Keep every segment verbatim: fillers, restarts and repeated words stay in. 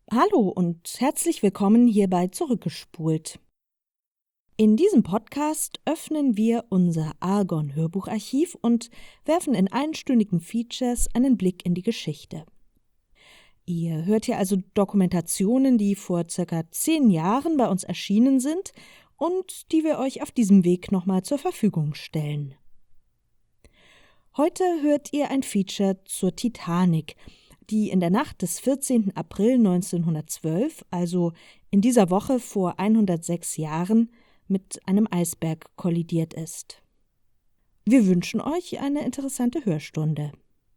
Hallo und herzlich willkommen hier bei Zurückgespult. In diesem Podcast öffnen wir unser Argon-Hörbucharchiv und werfen in einstündigen Features einen Blick in die Geschichte. Ihr hört hier also Dokumentationen, die vor circa zehn Jahren bei uns erschienen sind und die wir euch auf diesem Weg nochmal zur Verfügung stellen. Heute hört ihr ein Feature zur Titanic, die in der Nacht des vierzehnten April neunzehnhundertzwölf, also in dieser Woche vor hundertsechs Jahren, mit einem Eisberg kollidiert ist. Wir wünschen euch eine interessante Hörstunde.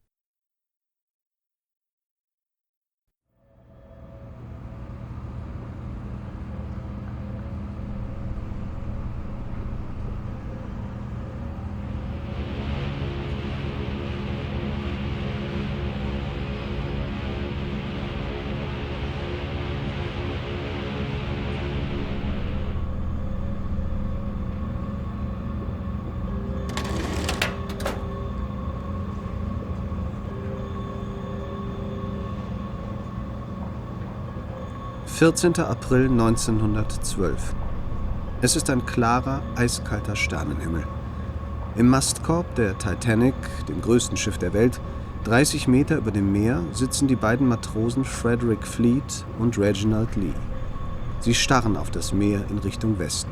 vierzehnter April neunzehnhundertzwölf. Es ist ein klarer, eiskalter Sternenhimmel. Im Mastkorb der Titanic, dem größten Schiff der Welt, dreißig Meter über dem Meer, sitzen die beiden Matrosen Frederick Fleet und Reginald Lee. Sie starren auf das Meer in Richtung Westen.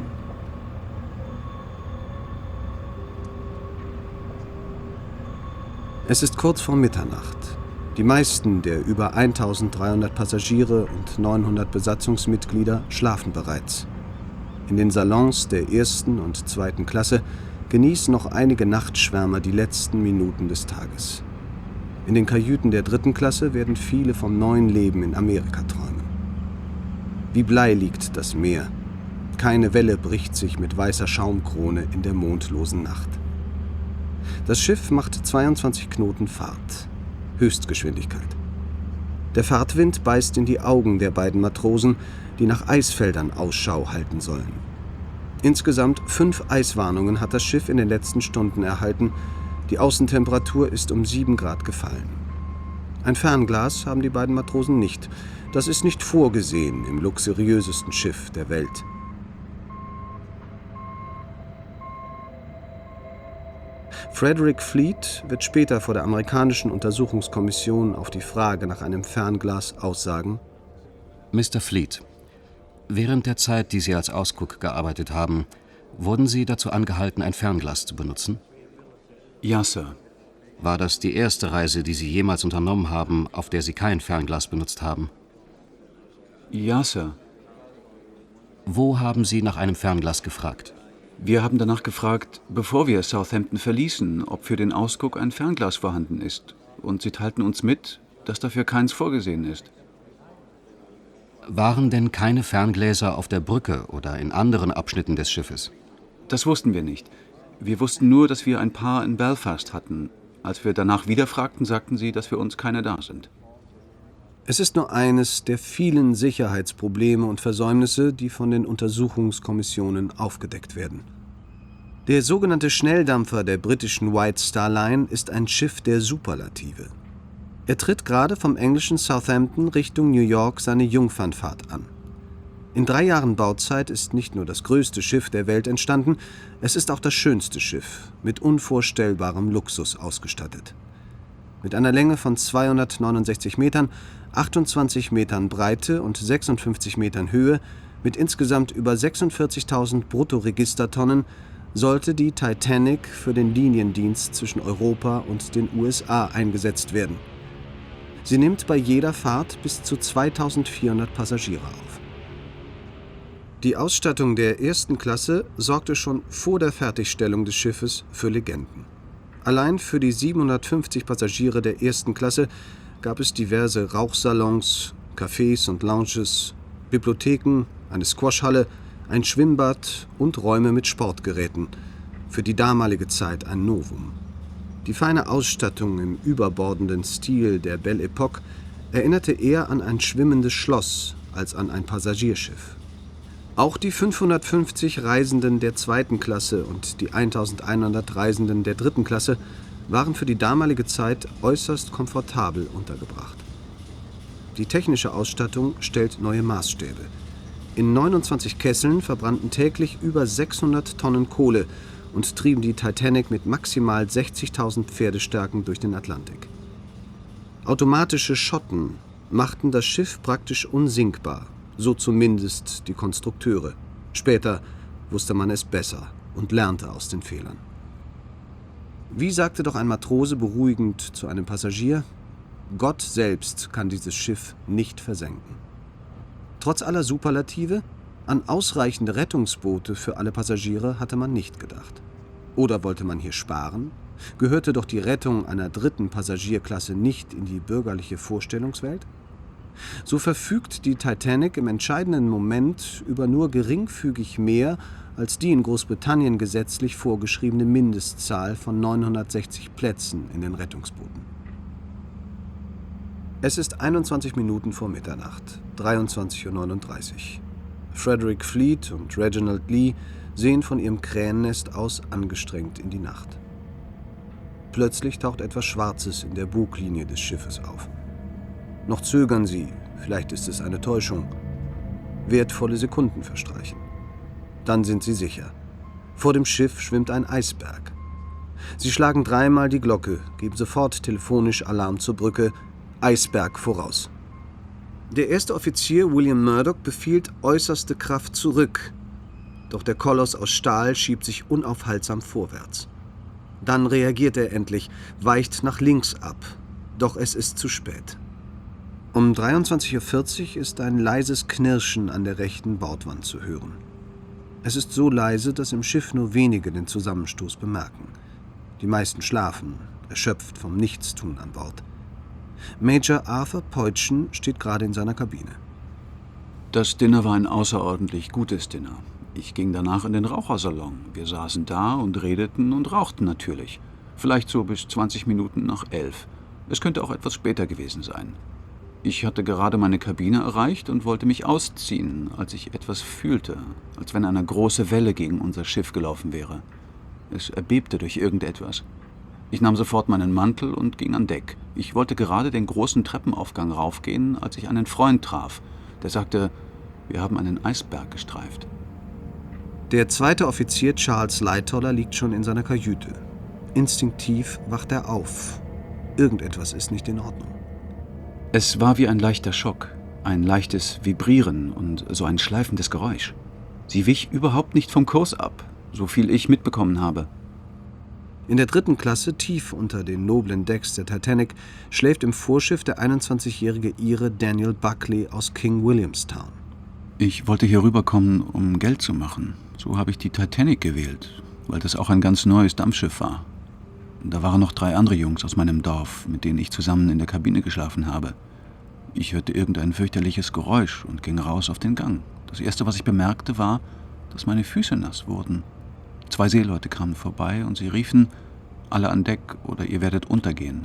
Es ist kurz vor Mitternacht. Die meisten der über eintausenddreihundert Passagiere und neunhundert Besatzungsmitglieder schlafen bereits. In den Salons der ersten und zweiten Klasse genießen noch einige Nachtschwärmer die letzten Minuten des Tages. In den Kajüten der dritten Klasse werden viele vom neuen Leben in Amerika träumen. Wie Blei liegt das Meer. Keine Welle bricht sich mit weißer Schaumkrone in der mondlosen Nacht. Das Schiff macht zweiundzwanzig Knoten Fahrt. Höchstgeschwindigkeit. Der Fahrtwind beißt in die Augen der beiden Matrosen, die nach Eisfeldern Ausschau halten sollen. Insgesamt fünf Eiswarnungen hat das Schiff in den letzten Stunden erhalten. Die Außentemperatur ist um sieben Grad gefallen. Ein Fernglas haben die beiden Matrosen nicht. Das ist nicht vorgesehen im luxuriösesten Schiff der Welt. Frederick Fleet wird später vor der amerikanischen Untersuchungskommission auf die Frage nach einem Fernglas aussagen: Mister Fleet, während der Zeit, die Sie als Ausguck gearbeitet haben, wurden Sie dazu angehalten, ein Fernglas zu benutzen? Ja, Sir. War das die erste Reise, die Sie jemals unternommen haben, auf der Sie kein Fernglas benutzt haben? Ja, Sir. Wo haben Sie nach einem Fernglas gefragt? Wir haben danach gefragt, bevor wir Southampton verließen, ob für den Ausguck ein Fernglas vorhanden ist. Und sie teilten uns mit, dass dafür keins vorgesehen ist. Waren denn keine Ferngläser auf der Brücke oder in anderen Abschnitten des Schiffes? Das wussten wir nicht. Wir wussten nur, dass wir ein paar in Belfast hatten. Als wir danach wieder fragten, sagten sie, dass für uns keine da sind. Es ist nur eines der vielen Sicherheitsprobleme und Versäumnisse, die von den Untersuchungskommissionen aufgedeckt werden. Der sogenannte Schnelldampfer der britischen White Star Line ist ein Schiff der Superlative. Er tritt gerade vom englischen Southampton Richtung New York seine Jungfernfahrt an. In drei Jahren Bauzeit ist nicht nur das größte Schiff der Welt entstanden, es ist auch das schönste Schiff, mit unvorstellbarem Luxus ausgestattet. Mit einer Länge von zweihundertneunundsechzig Metern, achtundzwanzig Metern Breite und sechsundfünfzig Metern Höhe, mit insgesamt über sechsundvierzigtausend Bruttoregistertonnen, sollte die Titanic für den Liniendienst zwischen Europa und den U S A eingesetzt werden. Sie nimmt bei jeder Fahrt bis zu zweitausendvierhundert Passagiere auf. Die Ausstattung der ersten Klasse sorgte schon vor der Fertigstellung des Schiffes für Legenden. Allein für die siebenhundertfünfzig Passagiere der ersten Klasse gab es diverse Rauchsalons, Cafés und Lounges, Bibliotheken, eine Squashhalle, ein Schwimmbad und Räume mit Sportgeräten. Für die damalige Zeit ein Novum. Die feine Ausstattung im überbordenden Stil der Belle Époque erinnerte eher an ein schwimmendes Schloss als an ein Passagierschiff. Auch die fünfhundertfünfzig Reisenden der zweiten Klasse und die eintausendeinhundert Reisenden der dritten Klasse waren für die damalige Zeit äußerst komfortabel untergebracht. Die technische Ausstattung stellt neue Maßstäbe. In neunundzwanzig Kesseln verbrannten täglich über sechshundert Tonnen Kohle und trieben die Titanic mit maximal sechzigtausend Pferdestärken durch den Atlantik. Automatische Schotten machten das Schiff praktisch unsinkbar, so zumindest die Konstrukteure. Später wusste man es besser und lernte aus den Fehlern. Wie sagte doch ein Matrose beruhigend zu einem Passagier: Gott selbst kann dieses Schiff nicht versenken. Trotz aller Superlative, an ausreichende Rettungsboote für alle Passagiere hatte man nicht gedacht. Oder wollte man hier sparen? Gehörte doch die Rettung einer dritten Passagierklasse nicht in die bürgerliche Vorstellungswelt? So verfügt die Titanic im entscheidenden Moment über nur geringfügig mehr als die in Großbritannien gesetzlich vorgeschriebene Mindestzahl von neunhundertsechzig Plätzen in den Rettungsbooten. Es ist einundzwanzig Minuten vor Mitternacht, dreiundzwanzig Uhr neununddreißig. Frederick Fleet und Reginald Lee sehen von ihrem Krähennest aus angestrengt in die Nacht. Plötzlich taucht etwas Schwarzes in der Buglinie des Schiffes auf. Noch zögern sie, vielleicht ist es eine Täuschung. Wertvolle Sekunden verstreichen. Dann sind sie sicher. Vor dem Schiff schwimmt ein Eisberg. Sie schlagen dreimal die Glocke, geben sofort telefonisch Alarm zur Brücke: Eisberg voraus. Der erste Offizier William Murdoch befiehlt äußerste Kraft zurück. Doch der Koloss aus Stahl schiebt sich unaufhaltsam vorwärts. Dann reagiert er endlich, weicht nach links ab. Doch es ist zu spät. Um dreiundzwanzig Uhr vierzig ist ein leises Knirschen an der rechten Bordwand zu hören. Es ist so leise, dass im Schiff nur wenige den Zusammenstoß bemerken. Die meisten schlafen, erschöpft vom Nichtstun an Bord. Major Arthur Peutschen steht gerade in seiner Kabine. Das Dinner war ein außerordentlich gutes Dinner. Ich ging danach in den Rauchersalon. Wir saßen da und redeten und rauchten natürlich. Vielleicht so bis zwanzig Minuten nach elf. Es könnte auch etwas später gewesen sein. Ich hatte gerade meine Kabine erreicht und wollte mich ausziehen, als ich etwas fühlte, als wenn eine große Welle gegen unser Schiff gelaufen wäre. Es erbebte durch irgendetwas. Ich nahm sofort meinen Mantel und ging an Deck. Ich wollte gerade den großen Treppenaufgang raufgehen, als ich einen Freund traf, der sagte, wir haben einen Eisberg gestreift. Der zweite Offizier Charles Lightoller liegt schon in seiner Kajüte. Instinktiv wacht er auf. Irgendetwas ist nicht in Ordnung. Es war wie ein leichter Schock, ein leichtes Vibrieren und so ein schleifendes Geräusch. Sie wich überhaupt nicht vom Kurs ab, so viel ich mitbekommen habe. In der dritten Klasse, tief unter den noblen Decks der Titanic, schläft im Vorschiff der einundzwanzigjährige Ire Daniel Buckley aus King Williamstown. Ich wollte hier rüberkommen, um Geld zu machen. So habe ich die Titanic gewählt, weil das auch ein ganz neues Dampfschiff war. Da waren noch drei andere Jungs aus meinem Dorf, mit denen ich zusammen in der Kabine geschlafen habe. Ich hörte irgendein fürchterliches Geräusch und ging raus auf den Gang. Das Erste, was ich bemerkte, war, dass meine Füße nass wurden. Zwei Seeleute kamen vorbei und sie riefen, alle an Deck oder ihr werdet untergehen.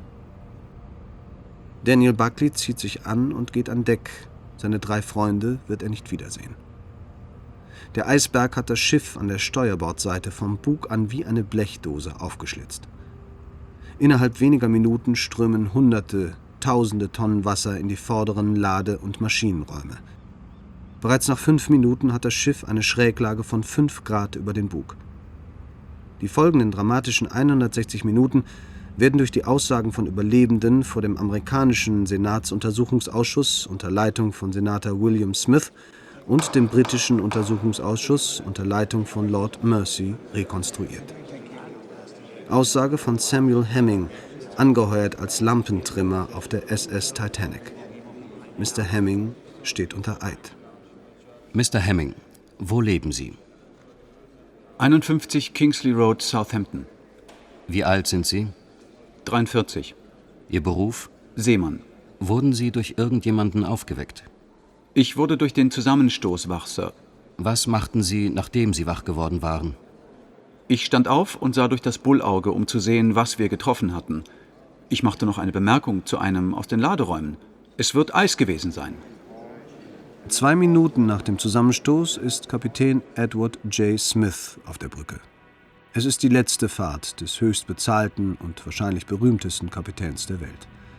Daniel Buckley zieht sich an und geht an Deck. Seine drei Freunde wird er nicht wiedersehen. Der Eisberg hat das Schiff an der Steuerbordseite vom Bug an wie eine Blechdose aufgeschlitzt. Innerhalb weniger Minuten strömen Hunderte, Tausende Tonnen Wasser in die vorderen Lade- und Maschinenräume. Bereits nach fünf Minuten hat das Schiff eine Schräglage von fünf Grad über den Bug. Die folgenden dramatischen hundertsechzig Minuten werden durch die Aussagen von Überlebenden vor dem amerikanischen Senatsuntersuchungsausschuss unter Leitung von Senator William Smith und dem britischen Untersuchungsausschuss unter Leitung von Lord Mersey rekonstruiert. Aussage von Samuel Hemming, angeheuert als Lampentrimmer auf der S S Titanic. Mister Hemming steht unter Eid. Mister Hemming, wo leben Sie? einundfünfzig Kingsley Road, Southampton. Wie alt sind Sie? dreiundvierzig. Ihr Beruf? Seemann. Wurden Sie durch irgendjemanden aufgeweckt? Ich wurde durch den Zusammenstoß wach, Sir. Was machten Sie, nachdem Sie wach geworden waren? Ich stand auf und sah durch das Bullauge, um zu sehen, was wir getroffen hatten. Ich machte noch eine Bemerkung zu einem aus den Laderäumen. Es wird Eis gewesen sein. Zwei Minuten nach dem Zusammenstoß ist Kapitän Edward J. Smith auf der Brücke. Es ist die letzte Fahrt des höchstbezahlten und wahrscheinlich berühmtesten Kapitäns der Welt.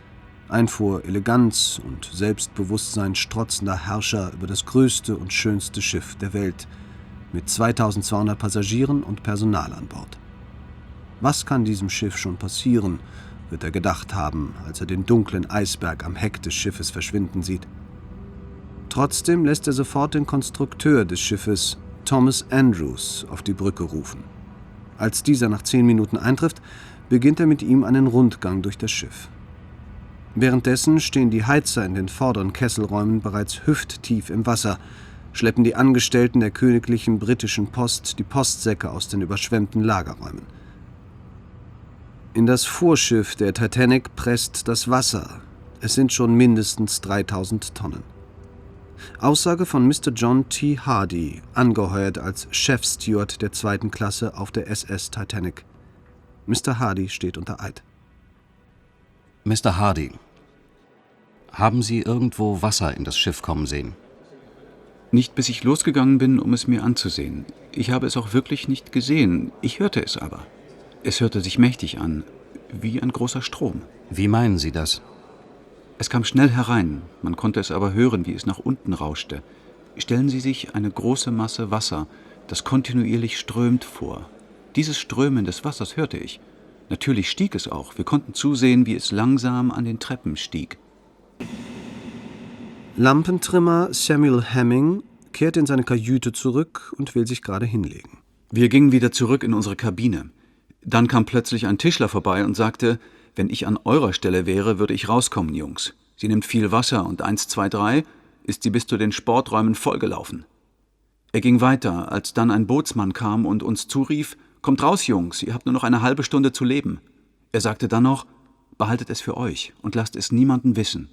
Ein vor Eleganz und Selbstbewusstsein strotzender Herrscher über das größte und schönste Schiff der Welt mit zweitausendzweihundert Passagieren und Personal an Bord. Was kann diesem Schiff schon passieren, wird er gedacht haben, als er den dunklen Eisberg am Heck des Schiffes verschwinden sieht. Trotzdem lässt er sofort den Konstrukteur des Schiffes, Thomas Andrews, auf die Brücke rufen. Als dieser nach zehn Minuten eintrifft, beginnt er mit ihm einen Rundgang durch das Schiff. Währenddessen stehen die Heizer in den vorderen Kesselräumen bereits hüfttief im Wasser, schleppen die Angestellten der königlichen britischen Post die Postsäcke aus den überschwemmten Lagerräumen. In das Vorschiff der Titanic presst das Wasser. Es sind schon mindestens dreitausend Tonnen. Aussage von Mister John T. Hardy, angeheuert als Chefsteward der zweiten Klasse auf der S S Titanic. Mister Hardy steht unter Eid. Mister Hardy, haben Sie irgendwo Wasser in das Schiff kommen sehen? Nicht bis ich losgegangen bin, um es mir anzusehen. Ich habe es auch wirklich nicht gesehen. Ich hörte es aber. Es hörte sich mächtig an, wie ein großer Strom. Wie meinen Sie das? Es kam schnell herein, man konnte es aber hören, wie es nach unten rauschte. Stellen Sie sich eine große Masse Wasser, das kontinuierlich strömt, vor. Dieses Strömen des Wassers hörte ich. Natürlich stieg es auch. Wir konnten zusehen, wie es langsam an den Treppen stieg. Lampentrimmer Samuel Hemming kehrt in seine Kajüte zurück und will sich gerade hinlegen. Wir gingen wieder zurück in unsere Kabine. Dann kam plötzlich ein Tischler vorbei und sagte, wenn ich an eurer Stelle wäre, würde ich rauskommen, Jungs. Sie nimmt viel Wasser und eins, zwei, drei ist sie bis zu den Sporträumen vollgelaufen. Er ging weiter, als dann ein Bootsmann kam und uns zurief, kommt raus, Jungs, ihr habt nur noch eine halbe Stunde zu leben. Er sagte dann noch, behaltet es für euch und lasst es niemanden wissen.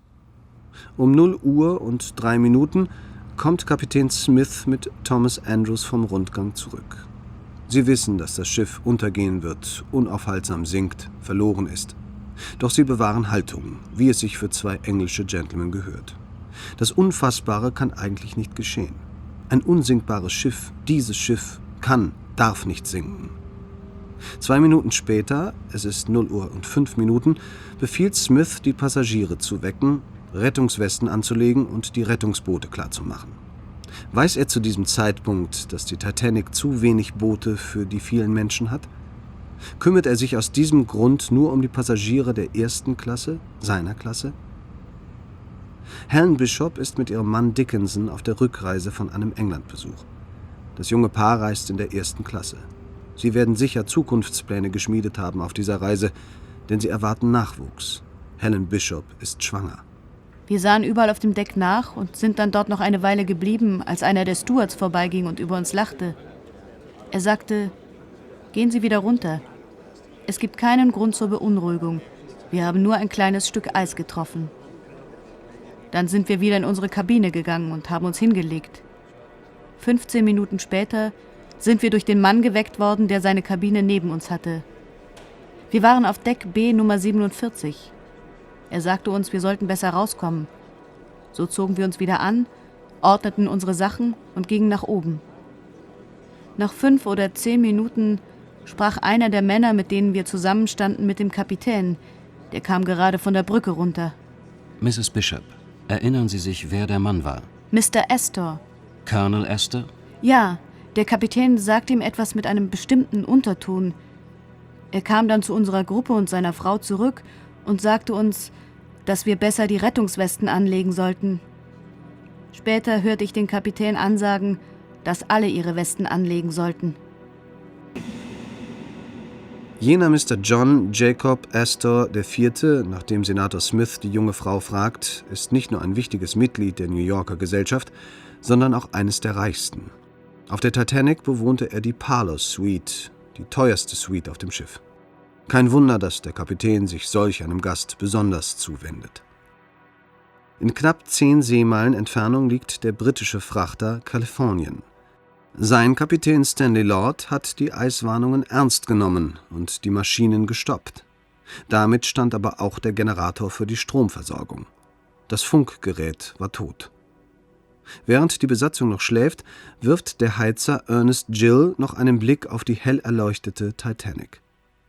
Um null Uhr und drei Minuten kommt Kapitän Smith mit Thomas Andrews vom Rundgang zurück. Sie wissen, dass das Schiff untergehen wird, unaufhaltsam sinkt, verloren ist. Doch sie bewahren Haltung, wie es sich für zwei englische Gentlemen gehört. Das Unfassbare kann eigentlich nicht geschehen. Ein unsinkbares Schiff, dieses Schiff, kann, darf nicht sinken. Zwei Minuten später, es ist null Uhr und fünf Minuten, befiehlt Smith, die Passagiere zu wecken, Rettungswesten anzulegen und die Rettungsboote klarzumachen. Weiß er zu diesem Zeitpunkt, dass die Titanic zu wenig Boote für die vielen Menschen hat? Kümmert er sich aus diesem Grund nur um die Passagiere der ersten Klasse, seiner Klasse? Helen Bishop ist mit ihrem Mann Dickinson auf der Rückreise von einem Englandbesuch. Das junge Paar reist in der ersten Klasse. Sie werden sicher Zukunftspläne geschmiedet haben auf dieser Reise, denn sie erwarten Nachwuchs. Helen Bishop ist schwanger. Wir sahen überall auf dem Deck nach und sind dann dort noch eine Weile geblieben, als einer der Stewards vorbeiging und über uns lachte. Er sagte, gehen Sie wieder runter. Es gibt keinen Grund zur Beunruhigung. Wir haben nur ein kleines Stück Eis getroffen. Dann sind wir wieder in unsere Kabine gegangen und haben uns hingelegt. fünfzehn Minuten später sind wir durch den Mann geweckt worden, der seine Kabine neben uns hatte. Wir waren auf Deck B Nummer siebenundvierzig. Er sagte uns, wir sollten besser rauskommen. So zogen wir uns wieder an, ordneten unsere Sachen und gingen nach oben. Nach fünf oder zehn Minuten sprach einer der Männer, mit denen wir zusammenstanden, mit dem Kapitän. Der kam gerade von der Brücke runter. Misses Bishop, erinnern Sie sich, wer der Mann war? Mister Astor. Colonel Astor? Ja, der Kapitän sagte ihm etwas mit einem bestimmten Unterton. Er kam dann zu unserer Gruppe und seiner Frau zurück und sagte uns, dass wir besser die Rettungswesten anlegen sollten. Später hörte ich den Kapitän ansagen, dass alle ihre Westen anlegen sollten. Jener Mister John Jacob Astor der Vierte, nachdem Senator Smith die junge Frau fragt, ist nicht nur ein wichtiges Mitglied der New Yorker Gesellschaft, sondern auch eines der reichsten. Auf der Titanic bewohnte er die Parlor Suite, die teuerste Suite auf dem Schiff. Kein Wunder, dass der Kapitän sich solch einem Gast besonders zuwendet. In knapp zehn Seemeilen Entfernung liegt der britische Frachter Californian. Sein Kapitän Stanley Lord hat die Eiswarnungen ernst genommen und die Maschinen gestoppt. Damit stand aber auch der Generator für die Stromversorgung. Das Funkgerät war tot. Während die Besatzung noch schläft, wirft der Heizer Ernest Gill noch einen Blick auf die hell erleuchtete Titanic.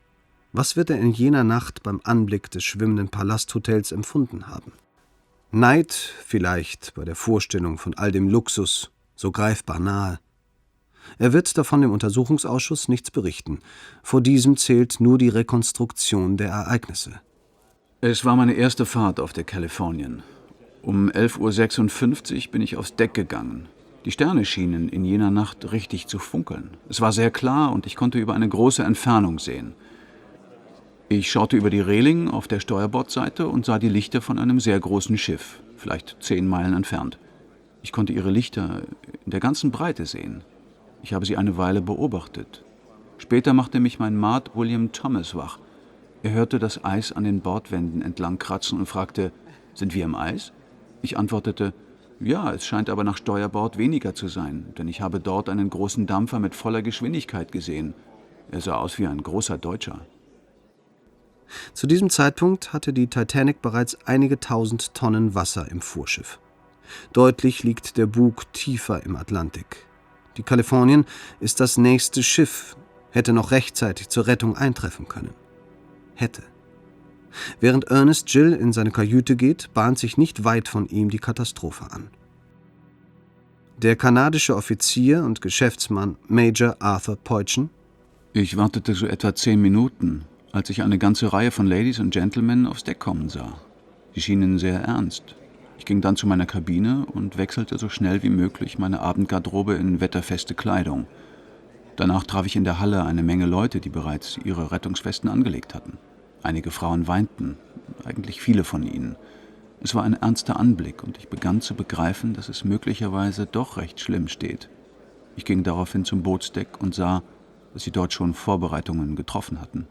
Was wird er in jener Nacht beim Anblick des schwimmenden Palasthotels empfunden haben? Neid vielleicht bei der Vorstellung von all dem Luxus, so greifbar nahe. Er wird davon dem Untersuchungsausschuss nichts berichten. Vor diesem zählt nur die Rekonstruktion der Ereignisse. Es war meine erste Fahrt auf der Californian. Um elf Uhr sechsundfünfzig bin ich aufs Deck gegangen. Die Sterne schienen in jener Nacht richtig zu funkeln. Es war sehr klar und ich konnte über eine große Entfernung sehen. Ich schaute über die Reling auf der Steuerbordseite und sah die Lichter von einem sehr großen Schiff, vielleicht zehn Meilen entfernt. Ich konnte ihre Lichter in der ganzen Breite sehen. Ich habe sie eine Weile beobachtet. Später machte mich mein Maat William Thomas wach. Er hörte das Eis an den Bordwänden entlang kratzen und fragte, »Sind wir im Eis?« Ich antwortete, »Ja, es scheint aber nach Steuerbord weniger zu sein, denn ich habe dort einen großen Dampfer mit voller Geschwindigkeit gesehen. Er sah aus wie ein großer Deutscher.« Zu diesem Zeitpunkt hatte die Titanic bereits einige tausend Tonnen Wasser im Vorschiff. Deutlich liegt der Bug tiefer im Atlantik. Die Californian ist das nächste Schiff, hätte noch rechtzeitig zur Rettung eintreffen können. Hätte. Während Ernest Gill in seine Kajüte geht, bahnt sich nicht weit von ihm die Katastrophe an. Der kanadische Offizier und Geschäftsmann Major Arthur Peutschen: Ich wartete so etwa zehn Minuten, als ich eine ganze Reihe von Ladies und Gentlemen aufs Deck kommen sah. Sie schienen sehr ernst. Ich ging dann zu meiner Kabine und wechselte so schnell wie möglich meine Abendgarderobe in wetterfeste Kleidung. Danach traf ich in der Halle eine Menge Leute, die bereits ihre Rettungswesten angelegt hatten. Einige Frauen weinten, eigentlich viele von ihnen. Es war ein ernster Anblick und ich begann zu begreifen, dass es möglicherweise doch recht schlimm steht. Ich ging daraufhin zum Bootsdeck und sah, dass sie dort schon Vorbereitungen getroffen hatten.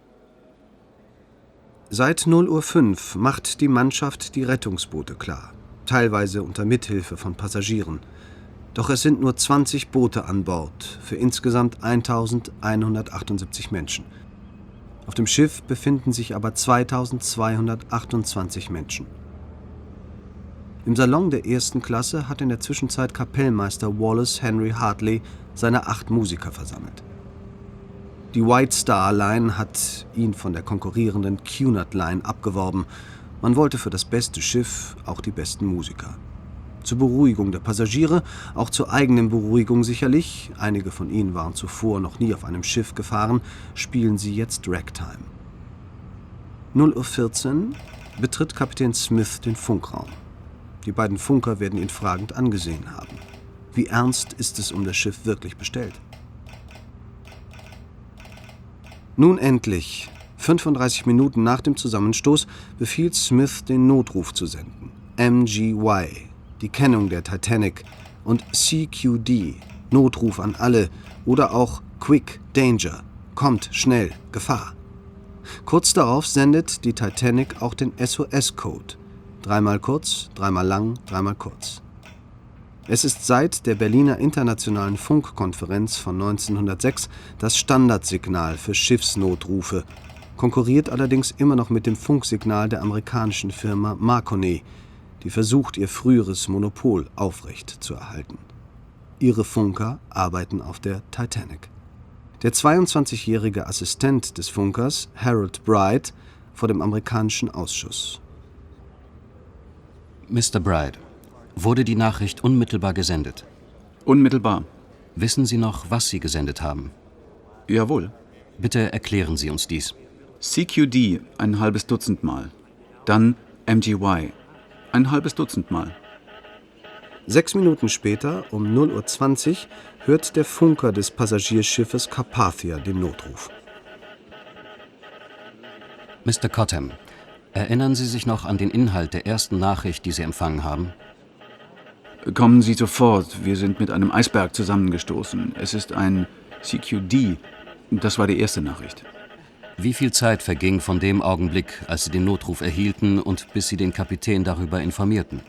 Seit null Uhr fünf macht die Mannschaft die Rettungsboote klar, teilweise unter Mithilfe von Passagieren. Doch es sind nur zwanzig Boote an Bord für insgesamt eintausendeinhundertachtundsiebzig Menschen. Auf dem Schiff befinden sich aber zweitausendzweihundertachtundzwanzig Menschen. Im Salon der ersten Klasse hat in der Zwischenzeit Kapellmeister Wallace Henry Hartley seine acht Musiker versammelt. Die White Star Line hat ihn von der konkurrierenden Cunard Line abgeworben. Man wollte für das beste Schiff auch die besten Musiker. Zur Beruhigung der Passagiere, auch zur eigenen Beruhigung sicherlich, einige von ihnen waren zuvor noch nie auf einem Schiff gefahren, spielen sie jetzt Ragtime. null Uhr vierzehn betritt Kapitän Smith den Funkraum. Die beiden Funker werden ihn fragend angesehen haben. Wie ernst ist es um das Schiff wirklich bestellt? Nun endlich, fünfunddreißig Minuten nach dem Zusammenstoß, befiehlt Smith, den Notruf zu senden. M G Y, die Kennung der Titanic, und C Q D, Notruf an alle, oder auch Quick Danger, kommt schnell, Gefahr. Kurz darauf sendet die Titanic auch den S O S-Code. Dreimal kurz, dreimal lang, dreimal kurz. Es ist seit der Berliner Internationalen Funkkonferenz von neunzehnhundertsechs das Standardsignal für Schiffsnotrufe, konkurriert allerdings immer noch mit dem Funksignal der amerikanischen Firma Marconi, die versucht, ihr früheres Monopol aufrecht zu erhalten. Ihre Funker arbeiten auf der Titanic. Der zweiundzwanzigjährige Assistent des Funkers, Harold Bride, vor dem amerikanischen Ausschuss. Mister Bride, wurde die Nachricht unmittelbar gesendet? Unmittelbar. Wissen Sie noch, was Sie gesendet haben? Jawohl. Bitte erklären Sie uns dies. C Q D ein halbes Dutzend Mal. Dann M G Y ein halbes Dutzend Mal. Sechs Minuten später, um null Uhr zwanzig, hört der Funker des Passagierschiffes Carpathia den Notruf. Mister Cottam, erinnern Sie sich noch an den Inhalt der ersten Nachricht, die Sie empfangen haben? Kommen Sie sofort, wir sind mit einem Eisberg zusammengestoßen. Es ist ein C Q D. Das war die erste Nachricht. Wie viel Zeit verging von dem Augenblick, als Sie den Notruf erhielten, und bis Sie den Kapitän darüber informierten?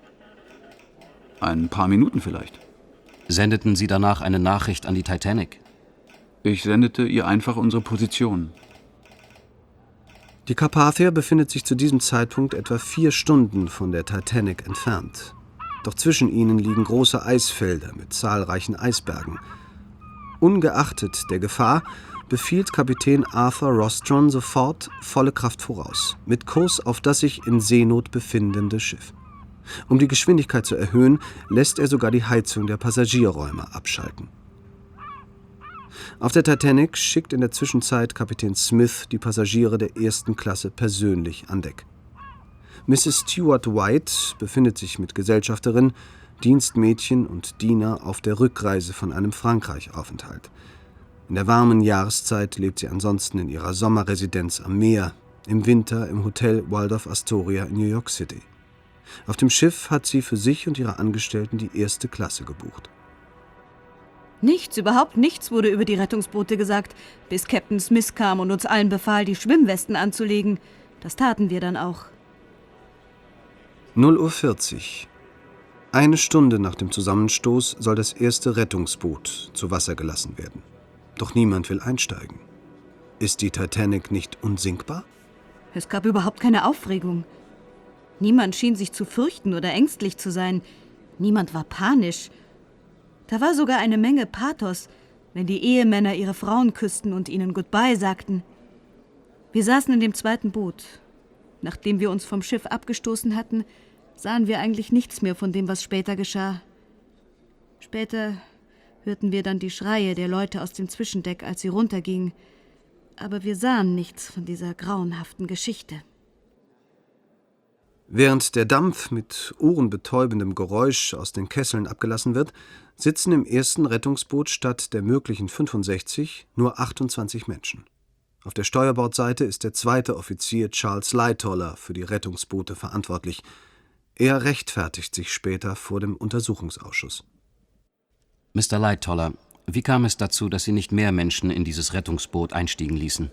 Ein paar Minuten vielleicht. Sendeten Sie danach eine Nachricht an die Titanic? Ich sendete ihr einfach unsere Position. Die Carpathia befindet sich zu diesem Zeitpunkt etwa vier Stunden von der Titanic entfernt. Doch zwischen ihnen liegen große Eisfelder mit zahlreichen Eisbergen. Ungeachtet der Gefahr befiehlt Kapitän Arthur Rostron sofort volle Kraft voraus, mit Kurs auf das sich in Seenot befindende Schiff. Um die Geschwindigkeit zu erhöhen, lässt er sogar die Heizung der Passagierräume abschalten. Auf der Titanic schickt in der Zwischenzeit Kapitän Smith die Passagiere der ersten Klasse persönlich an Deck. Misses Stuart White befindet sich mit Gesellschafterin, Dienstmädchen und Diener auf der Rückreise von einem Frankreich-Aufenthalt. In der warmen Jahreszeit lebt sie ansonsten in ihrer Sommerresidenz am Meer, im Winter im Hotel Waldorf Astoria in New York City. Auf dem Schiff hat sie für sich und ihre Angestellten die erste Klasse gebucht. Nichts, überhaupt nichts wurde über die Rettungsboote gesagt, bis Captain Smith kam und uns allen befahl, die Schwimmwesten anzulegen. Das taten wir dann auch. null Uhr vierzig. Eine Stunde nach dem Zusammenstoß soll das erste Rettungsboot zu Wasser gelassen werden. Doch niemand will einsteigen. Ist die Titanic nicht unsinkbar? Es gab überhaupt keine Aufregung. Niemand schien sich zu fürchten oder ängstlich zu sein. Niemand war panisch. Da war sogar eine Menge Pathos, wenn die Ehemänner ihre Frauen küssten und ihnen Goodbye sagten. Wir saßen in dem zweiten Boot. Nachdem wir uns vom Schiff abgestoßen hatten, sahen wir eigentlich nichts mehr von dem, was später geschah. Später hörten wir dann die Schreie der Leute aus dem Zwischendeck, als sie runtergingen. Aber wir sahen nichts von dieser grauenhaften Geschichte. Während der Dampf mit ohrenbetäubendem Geräusch aus den Kesseln abgelassen wird, sitzen im ersten Rettungsboot statt der möglichen fünfundsechzig nur achtundzwanzig Menschen. Auf der Steuerbordseite ist der zweite Offizier Charles Lightoller für die Rettungsboote verantwortlich. Er rechtfertigt sich später vor dem Untersuchungsausschuss. Mister Lightoller, wie kam es dazu, dass Sie nicht mehr Menschen in dieses Rettungsboot einstiegen ließen?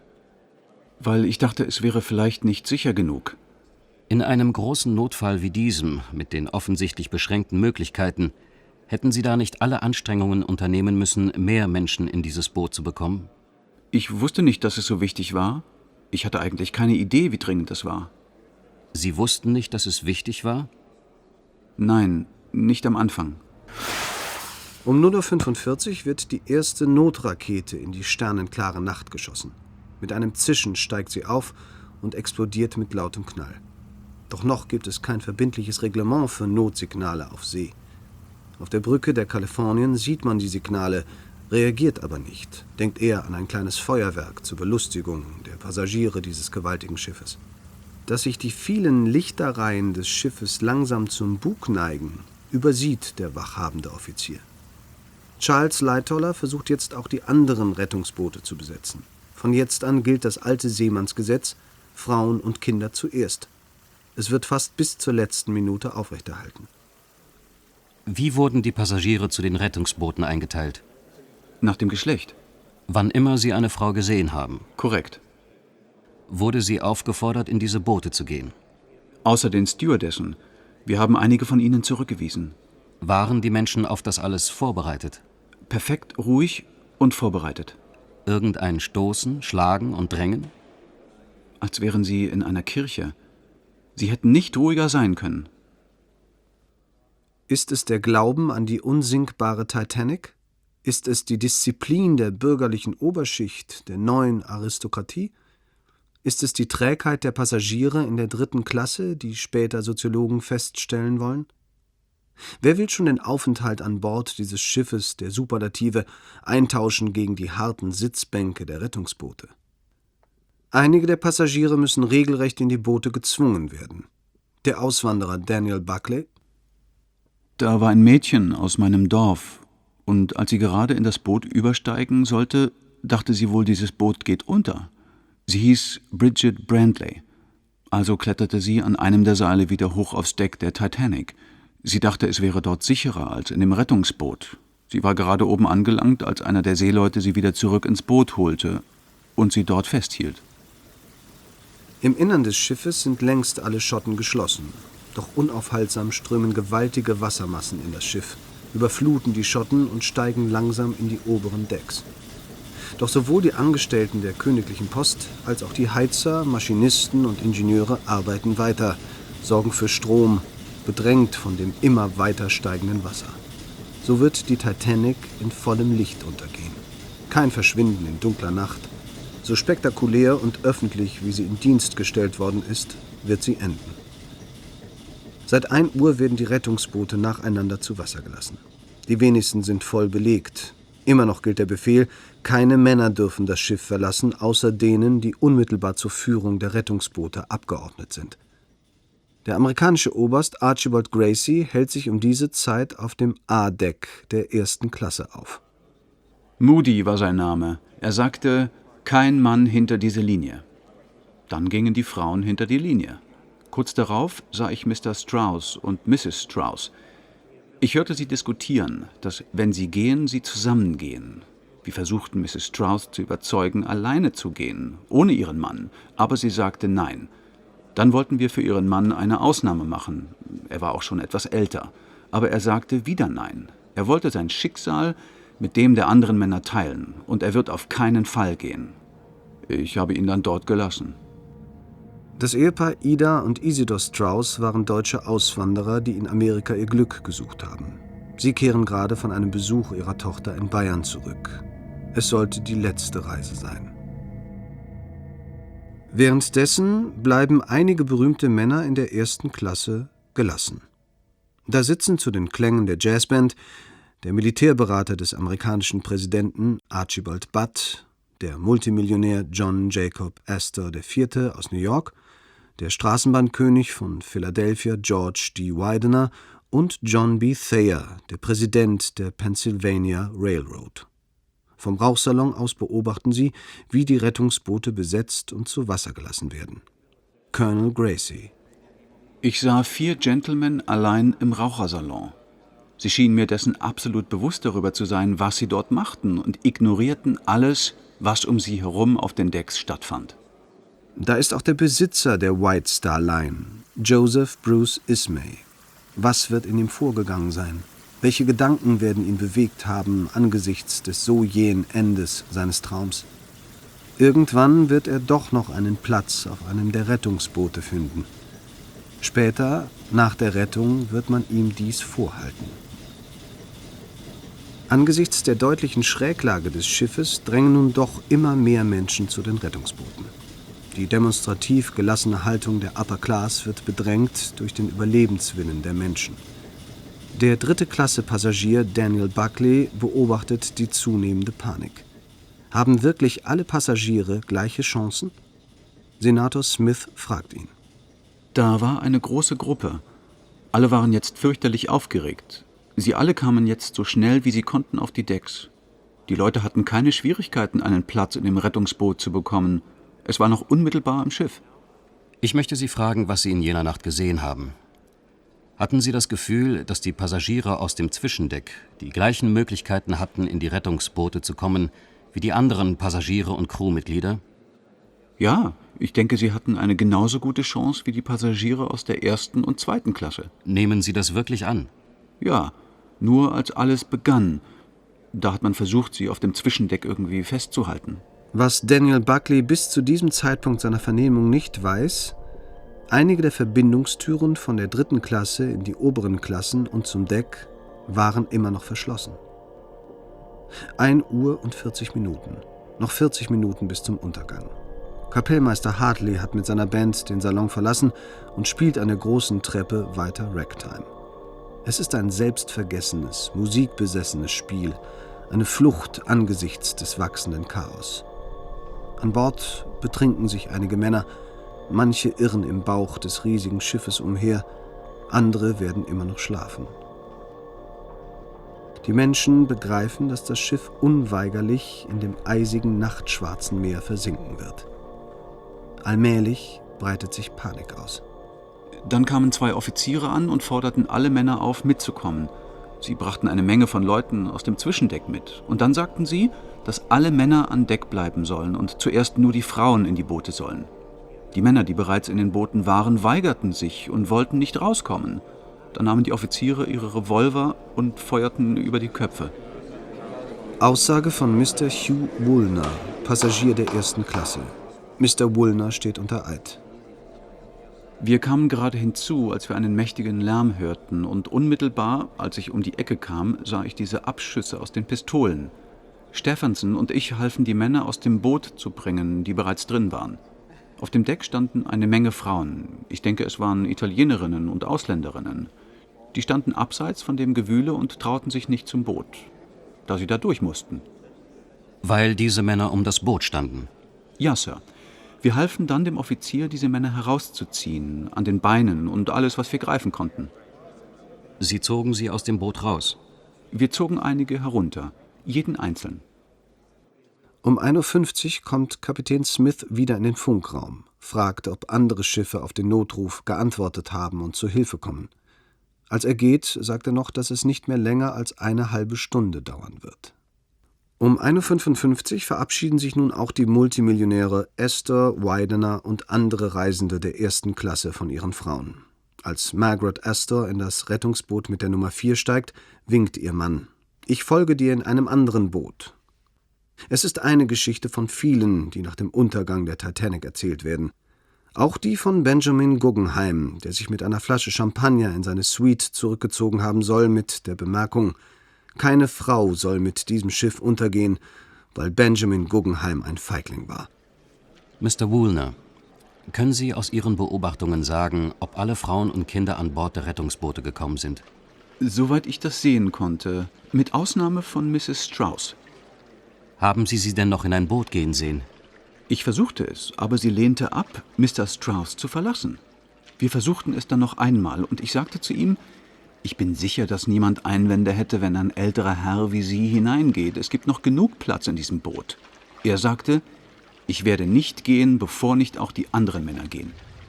Weil ich dachte, es wäre vielleicht nicht sicher genug. In einem großen Notfall wie diesem, mit den offensichtlich beschränkten Möglichkeiten, hätten Sie da nicht alle Anstrengungen unternehmen müssen, mehr Menschen in dieses Boot zu bekommen? Ich wusste nicht, dass es so wichtig war. Ich hatte eigentlich keine Idee, wie dringend das war. Sie wussten nicht, dass es wichtig war? Nein, nicht am Anfang. Um null Uhr fünfundvierzig wird die erste Notrakete in die sternenklare Nacht geschossen. Mit einem Zischen steigt sie auf und explodiert mit lautem Knall. Doch noch gibt es kein verbindliches Reglement für Notsignale auf See. Auf der Brücke der Kalifornien sieht man die Signale, reagiert aber nicht, denkt eher an ein kleines Feuerwerk zur Belustigung der Passagiere dieses gewaltigen Schiffes. Dass sich die vielen Lichterreihen des Schiffes langsam zum Bug neigen, übersieht der wachhabende Offizier. Charles Lightoller versucht jetzt auch die anderen Rettungsboote zu besetzen. Von jetzt an gilt das alte Seemannsgesetz, Frauen und Kinder zuerst. Es wird fast bis zur letzten Minute aufrechterhalten. Wie wurden die Passagiere zu den Rettungsbooten eingeteilt? Nach dem Geschlecht. Wann immer Sie eine Frau gesehen haben. Korrekt. Wurde sie aufgefordert, in diese Boote zu gehen? Außer den Stewardessen. Wir haben einige von ihnen zurückgewiesen. Waren die Menschen auf das alles vorbereitet? Perfekt, ruhig und vorbereitet. Irgendein Stoßen, Schlagen und Drängen? Als wären sie in einer Kirche. Sie hätten nicht ruhiger sein können. Ist es der Glauben an die unsinkbare Titanic? Ist es die Disziplin der bürgerlichen Oberschicht, der neuen Aristokratie? Ist es die Trägheit der Passagiere in der dritten Klasse, die später Soziologen feststellen wollen? Wer will schon den Aufenthalt an Bord dieses Schiffes, der Superlative, eintauschen gegen die harten Sitzbänke der Rettungsboote? Einige der Passagiere müssen regelrecht in die Boote gezwungen werden. Der Auswanderer Daniel Buckley. Da war ein Mädchen aus meinem Dorf, und als sie gerade in das Boot übersteigen sollte, dachte sie wohl, dieses Boot geht unter. Sie hieß Bridget Brandley. Also kletterte sie an einem der Seile wieder hoch aufs Deck der Titanic. Sie dachte, es wäre dort sicherer als in dem Rettungsboot. Sie war gerade oben angelangt, als einer der Seeleute sie wieder zurück ins Boot holte und sie dort festhielt. Im Innern des Schiffes sind längst alle Schotten geschlossen. Doch unaufhaltsam strömen gewaltige Wassermassen in das Schiff, überfluten die Schotten und steigen langsam in die oberen Decks. Doch sowohl die Angestellten der königlichen Post als auch die Heizer, Maschinisten und Ingenieure arbeiten weiter, sorgen für Strom, bedrängt von dem immer weiter steigenden Wasser. So wird die Titanic in vollem Licht untergehen. Kein Verschwinden in dunkler Nacht. So spektakulär und öffentlich, wie sie in Dienst gestellt worden ist, wird sie enden. Seit ein Uhr werden die Rettungsboote nacheinander zu Wasser gelassen. Die wenigsten sind voll belegt. Immer noch gilt der Befehl, keine Männer dürfen das Schiff verlassen, außer denen, die unmittelbar zur Führung der Rettungsboote abgeordnet sind. Der amerikanische Oberst Archibald Gracie hält sich um diese Zeit auf dem A-Deck der ersten Klasse auf. Moody war sein Name. Er sagte, kein Mann hinter diese Linie. Dann gingen die Frauen hinter die Linie. Kurz darauf sah ich Mister Strauss und Misses Strauss. Ich hörte sie diskutieren, dass, wenn sie gehen, sie zusammengehen. Wir versuchten, Misses Strauss zu überzeugen, alleine zu gehen, ohne ihren Mann, aber sie sagte nein. Dann wollten wir für ihren Mann eine Ausnahme machen. Er war auch schon etwas älter. Aber er sagte wieder nein. Er wollte sein Schicksal mit dem der anderen Männer teilen, und er wird auf keinen Fall gehen. Ich habe ihn dann dort gelassen. Das Ehepaar Ida und Isidor Strauss waren deutsche Auswanderer, die in Amerika ihr Glück gesucht haben. Sie kehren gerade von einem Besuch ihrer Tochter in Bayern zurück. Es sollte die letzte Reise sein. Währenddessen bleiben einige berühmte Männer in der ersten Klasse gelassen. Da sitzen zu den Klängen der Jazzband der Militärberater des amerikanischen Präsidenten Archibald Butt, der Multimillionär John Jacob Astor der Vierte aus New York, der Straßenbahnkönig von Philadelphia George D. Widener und John B. Thayer, der Präsident der Pennsylvania Railroad. Vom Rauchsalon aus beobachten sie, wie die Rettungsboote besetzt und zu Wasser gelassen werden. Colonel Gracie. Ich sah vier Gentlemen allein im Rauchersalon. Sie schienen mir dessen absolut bewusst darüber zu sein, was sie dort machten, und ignorierten alles, was um sie herum auf den Decks stattfand. Da ist auch der Besitzer der White Star Line, Joseph Bruce Ismay. Was wird in ihm vorgegangen sein? Welche Gedanken werden ihn bewegt haben angesichts des so jähen Endes seines Traums? Irgendwann wird er doch noch einen Platz auf einem der Rettungsboote finden. Später, nach der Rettung, wird man ihm dies vorhalten. Angesichts der deutlichen Schräglage des Schiffes drängen nun doch immer mehr Menschen zu den Rettungsbooten. Die demonstrativ gelassene Haltung der Upper Class wird bedrängt durch den Überlebenswillen der Menschen. Der dritte Klasse Passagier Daniel Buckley beobachtet die zunehmende Panik. Haben wirklich alle Passagiere gleiche Chancen? Senator Smith fragt ihn. Da war eine große Gruppe. Alle waren jetzt fürchterlich aufgeregt. Sie alle kamen jetzt so schnell, wie sie konnten, auf die Decks. Die Leute hatten keine Schwierigkeiten, einen Platz in dem Rettungsboot zu bekommen. Es war noch unmittelbar am Schiff. Ich möchte Sie fragen, was Sie in jener Nacht gesehen haben. Hatten Sie das Gefühl, dass die Passagiere aus dem Zwischendeck die gleichen Möglichkeiten hatten, in die Rettungsboote zu kommen, wie die anderen Passagiere und Crewmitglieder? Ja, ich denke, sie hatten eine genauso gute Chance wie die Passagiere aus der ersten und zweiten Klasse. Nehmen Sie das wirklich an? Ja, nur als alles begann. Da hat man versucht, sie auf dem Zwischendeck irgendwie festzuhalten. Was Daniel Buckley bis zu diesem Zeitpunkt seiner Vernehmung nicht weiß: Einige der Verbindungstüren von der dritten Klasse in die oberen Klassen und zum Deck waren immer noch verschlossen. ein Uhr und vierzig Minuten. Noch vierzig Minuten bis zum Untergang. Kapellmeister Hartley hat mit seiner Band den Salon verlassen und spielt an der großen Treppe weiter Ragtime. Es ist ein selbstvergessenes, musikbesessenes Spiel, eine Flucht angesichts des wachsenden Chaos. An Bord betrinken sich einige Männer, manche irren im Bauch des riesigen Schiffes umher, andere werden immer noch schlafen. Die Menschen begreifen, dass das Schiff unweigerlich in dem eisigen, nachtschwarzen Meer versinken wird. Allmählich breitet sich Panik aus. Dann kamen zwei Offiziere an und forderten alle Männer auf, mitzukommen. Sie brachten eine Menge von Leuten aus dem Zwischendeck mit. Und dann sagten sie, dass alle Männer an Deck bleiben sollen und zuerst nur die Frauen in die Boote sollen. Die Männer, die bereits in den Booten waren, weigerten sich und wollten nicht rauskommen. Dann nahmen die Offiziere ihre Revolver und feuerten über die Köpfe. Aussage von Mister Hugh Woolner, Passagier der ersten Klasse. Mister Woolner steht unter Eid. Wir kamen gerade hinzu, als wir einen mächtigen Lärm hörten, und unmittelbar, als ich um die Ecke kam, sah ich diese Abschüsse aus den Pistolen. Stephenson und ich halfen die Männer aus dem Boot zu bringen, die bereits drin waren. Auf dem Deck standen eine Menge Frauen. Ich denke, es waren Italienerinnen und Ausländerinnen. Die standen abseits von dem Gewühle und trauten sich nicht zum Boot, da sie da durch mussten. Weil diese Männer um das Boot standen? Ja, Sir. Wir halfen dann dem Offizier, diese Männer herauszuziehen, an den Beinen und alles, was wir greifen konnten. Sie zogen sie aus dem Boot raus? Wir zogen einige herunter, jeden einzeln. Um ein Uhr fünfzig kommt Kapitän Smith wieder in den Funkraum, fragt, ob andere Schiffe auf den Notruf geantwortet haben und zur Hilfe kommen. Als er geht, sagt er noch, dass es nicht mehr länger als eine halbe Stunde dauern wird. Um ein Uhr fünfundfünfzig verabschieden sich nun auch die Multimillionäre Esther, Widener und andere Reisende der ersten Klasse von ihren Frauen. Als Margaret Astor in das Rettungsboot mit der Nummer vier steigt, winkt ihr Mann: »Ich folge dir in einem anderen Boot.« Es ist eine Geschichte von vielen, die nach dem Untergang der Titanic erzählt werden. Auch die von Benjamin Guggenheim, der sich mit einer Flasche Champagner in seine Suite zurückgezogen haben soll, mit der Bemerkung: »Keine Frau soll mit diesem Schiff untergehen, weil Benjamin Guggenheim ein Feigling war.« Mister Woolner, können Sie aus Ihren Beobachtungen sagen, ob alle Frauen und Kinder an Bord der Rettungsboote gekommen sind? Soweit ich das sehen konnte, mit Ausnahme von Misses Strauss. Haben Sie sie denn noch in ein Boot gehen sehen? Ich versuchte es, aber sie lehnte ab, Mister Strauss zu verlassen. Wir versuchten es dann noch einmal und ich sagte zu ihm: »Ich bin sicher, dass niemand Einwände hätte, wenn ein älterer Herr wie Sie hineingeht. Es gibt noch genug Platz in diesem Boot.« Er sagte: »Ich werde nicht gehen, bevor nicht auch die anderen Männer gehen.«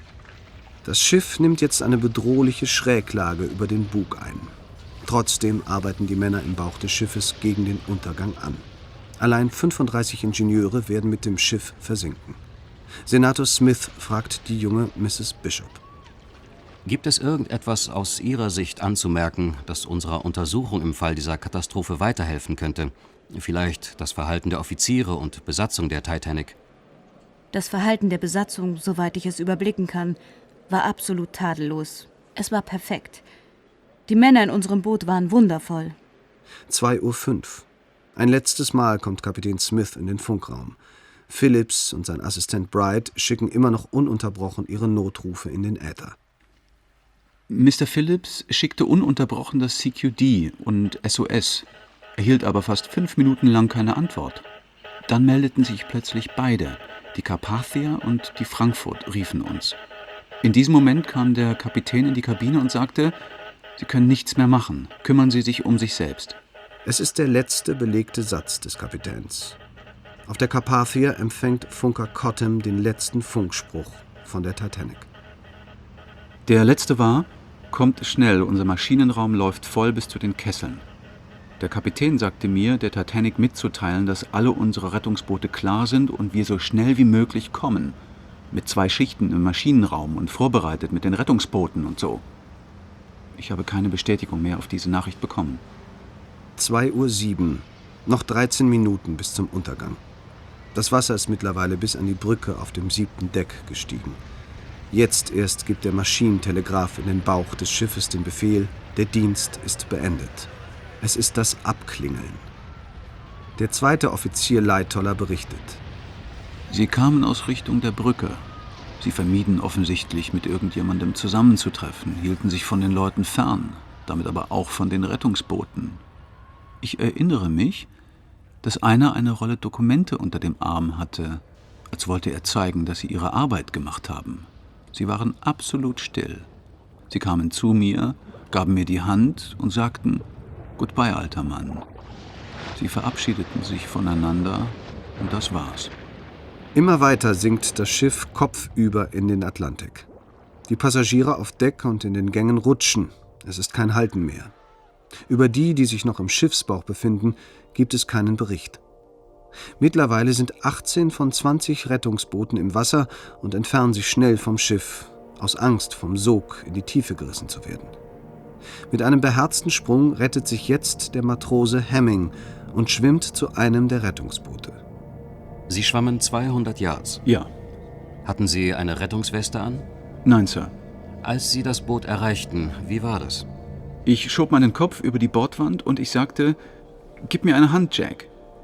Das Schiff nimmt jetzt eine bedrohliche Schräglage über den Bug ein. Trotzdem arbeiten die Männer im Bauch des Schiffes gegen den Untergang an. Allein fünfunddreißig Ingenieure werden mit dem Schiff versinken. Senator Smith fragt die junge Misses Bishop: Gibt es irgendetwas aus Ihrer Sicht anzumerken, das unserer Untersuchung im Fall dieser Katastrophe weiterhelfen könnte? Vielleicht das Verhalten der Offiziere und Besatzung der Titanic? Das Verhalten der Besatzung, soweit ich es überblicken kann, war absolut tadellos. Es war perfekt. Die Männer in unserem Boot waren wundervoll. zwei Uhr fünf. Ein letztes Mal kommt Kapitän Smith in den Funkraum. Phillips und sein Assistent Bright schicken immer noch ununterbrochen ihre Notrufe in den Äther. Mister Phillips schickte ununterbrochen das C Q D und S O S, erhielt aber fast fünf Minuten lang keine Antwort. Dann meldeten sich plötzlich beide, die Carpathia und die Frankfurt, riefen uns. In diesem Moment kam der Kapitän in die Kabine und sagte: »Sie können nichts mehr machen, kümmern Sie sich um sich selbst.« Es ist der letzte belegte Satz des Kapitäns. Auf der Carpathia empfängt Funker Cottam den letzten Funkspruch von der Titanic. Der letzte war: »Kommt schnell, unser Maschinenraum läuft voll bis zu den Kesseln.« Der Kapitän sagte mir, der Titanic mitzuteilen, dass alle unsere Rettungsboote klar sind und wir so schnell wie möglich kommen. Mit zwei Schichten im Maschinenraum und vorbereitet mit den Rettungsbooten und so. Ich habe keine Bestätigung mehr auf diese Nachricht bekommen. zwei Uhr sieben. Noch dreizehn Minuten bis zum Untergang. Das Wasser ist mittlerweile bis an die Brücke auf dem siebten Deck gestiegen. Jetzt erst gibt der Maschinentelegraph in den Bauch des Schiffes den Befehl: Der Dienst ist beendet. Es ist das Abklingeln. Der zweite Offizier Lightoller berichtet: Sie kamen aus Richtung der Brücke. Sie vermieden offensichtlich, mit irgendjemandem zusammenzutreffen, hielten sich von den Leuten fern, damit aber auch von den Rettungsbooten. Ich erinnere mich, dass einer eine Rolle Dokumente unter dem Arm hatte, als wollte er zeigen, dass sie ihre Arbeit gemacht haben. Sie waren absolut still. Sie kamen zu mir, gaben mir die Hand und sagten: »Goodbye, alter Mann.« Sie verabschiedeten sich voneinander und das war's. Immer weiter sinkt das Schiff kopfüber in den Atlantik. Die Passagiere auf Deck und in den Gängen rutschen. Es ist kein Halten mehr. Über die, die sich noch im Schiffsbauch befinden, gibt es keinen Bericht. Mittlerweile sind achtzehn von zwanzig Rettungsbooten im Wasser und entfernen sich schnell vom Schiff, aus Angst, vom Sog in die Tiefe gerissen zu werden. Mit einem beherzten Sprung rettet sich jetzt der Matrose Hemming und schwimmt zu einem der Rettungsboote. Sie schwammen zweihundert Yards. Ja. Hatten Sie eine Rettungsweste an? Nein, Sir. Als Sie das Boot erreichten, wie war das? Ich schob meinen Kopf über die Bordwand und ich sagte: »Gib mir eine Hand, Jack.«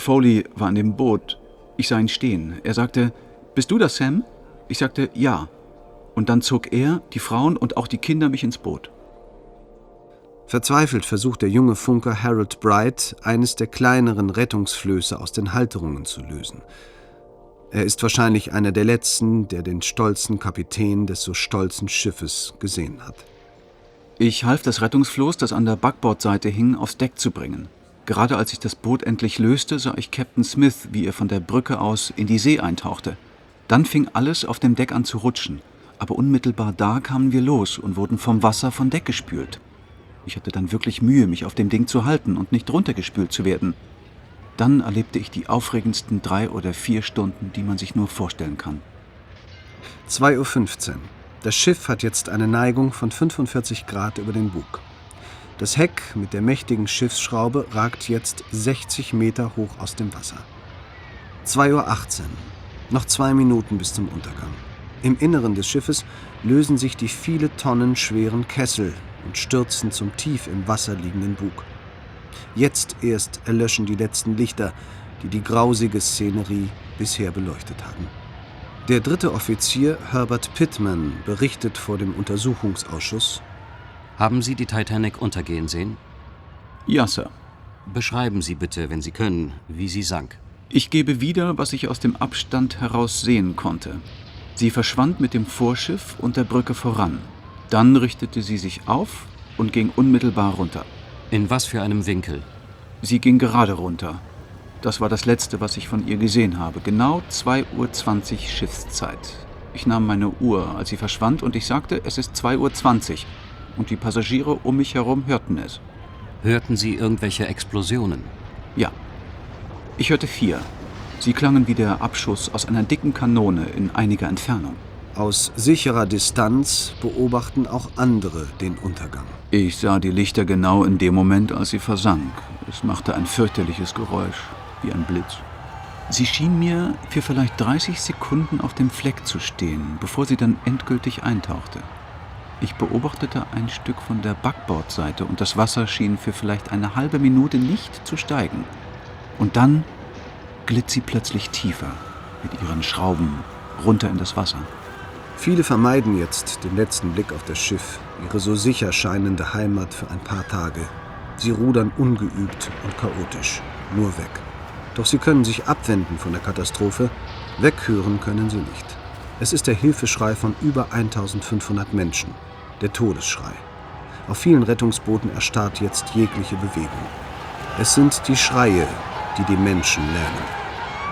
Foley war in dem Boot. Ich sah ihn stehen. Er sagte, »Bist du das, Sam?« Ich sagte, »Ja.« Und dann zog er, die Frauen und auch die Kinder mich ins Boot. Verzweifelt versucht der junge Funker Harold Bright, eines der kleineren Rettungsflöße aus den Halterungen zu lösen. Er ist wahrscheinlich einer der Letzten, der den stolzen Kapitän des so stolzen Schiffes gesehen hat. Ich half das Rettungsfloß, das an der Backbordseite hing, aufs Deck zu bringen. Gerade als ich das Boot endlich löste, sah ich Captain Smith, wie er von der Brücke aus in die See eintauchte. Dann fing alles auf dem Deck an zu rutschen. Aber unmittelbar da kamen wir los und wurden vom Wasser von Deck gespült. Ich hatte dann wirklich Mühe, mich auf dem Ding zu halten und nicht runtergespült zu werden. Dann erlebte ich die aufregendsten drei oder vier Stunden, die man sich nur vorstellen kann. zwei Uhr fünfzehn. Das Schiff hat jetzt eine Neigung von fünfundvierzig Grad über den Bug. Das Heck mit der mächtigen Schiffsschraube ragt jetzt sechzig Meter hoch aus dem Wasser. zwei Uhr achtzehn. Noch zwei Minuten bis zum Untergang. Im Inneren des Schiffes lösen sich die viele Tonnen schweren Kessel und stürzen zum tief im Wasser liegenden Bug. Jetzt erst erlöschen die letzten Lichter, die die grausige Szenerie bisher beleuchtet haben. Der dritte Offizier, Herbert Pittman, berichtet vor dem Untersuchungsausschuss: Haben Sie die Titanic untergehen sehen? Ja, Sir. Beschreiben Sie bitte, wenn Sie können, wie sie sank. Ich gebe wieder, was ich aus dem Abstand heraus sehen konnte. Sie verschwand mit dem Vorschiff und der Brücke voran. Dann richtete sie sich auf und ging unmittelbar runter. In was für einem Winkel? Sie ging gerade runter. Das war das Letzte, was ich von ihr gesehen habe. Genau zwei Uhr zwanzig Schiffszeit. Ich nahm meine Uhr, als sie verschwand, und ich sagte, es ist zwei Uhr zwanzig. Und die Passagiere um mich herum hörten es. Hörten Sie irgendwelche Explosionen? Ja. Ich hörte vier. Sie klangen wie der Abschuss aus einer dicken Kanone in einiger Entfernung. Aus sicherer Distanz beobachten auch andere den Untergang. Ich sah die Lichter genau in dem Moment, als sie versank. Es machte ein fürchterliches Geräusch, wie ein Blitz. Sie schien mir für vielleicht dreißig Sekunden auf dem Fleck zu stehen, bevor sie dann endgültig eintauchte. Ich beobachtete ein Stück von der Backbordseite und das Wasser schien für vielleicht eine halbe Minute nicht zu steigen. Und dann glitt sie plötzlich tiefer mit ihren Schrauben runter in das Wasser. Viele vermeiden jetzt den letzten Blick auf das Schiff, ihre so sicher scheinende Heimat für ein paar Tage. Sie rudern ungeübt und chaotisch, nur weg. Doch sie können sich abwenden von der Katastrophe, weghören können sie nicht. Es ist der Hilfeschrei von über eintausendfünfhundert Menschen, der Todesschrei. Auf vielen Rettungsbooten erstarrt jetzt jegliche Bewegung. Es sind die Schreie, die die Menschen lähmen.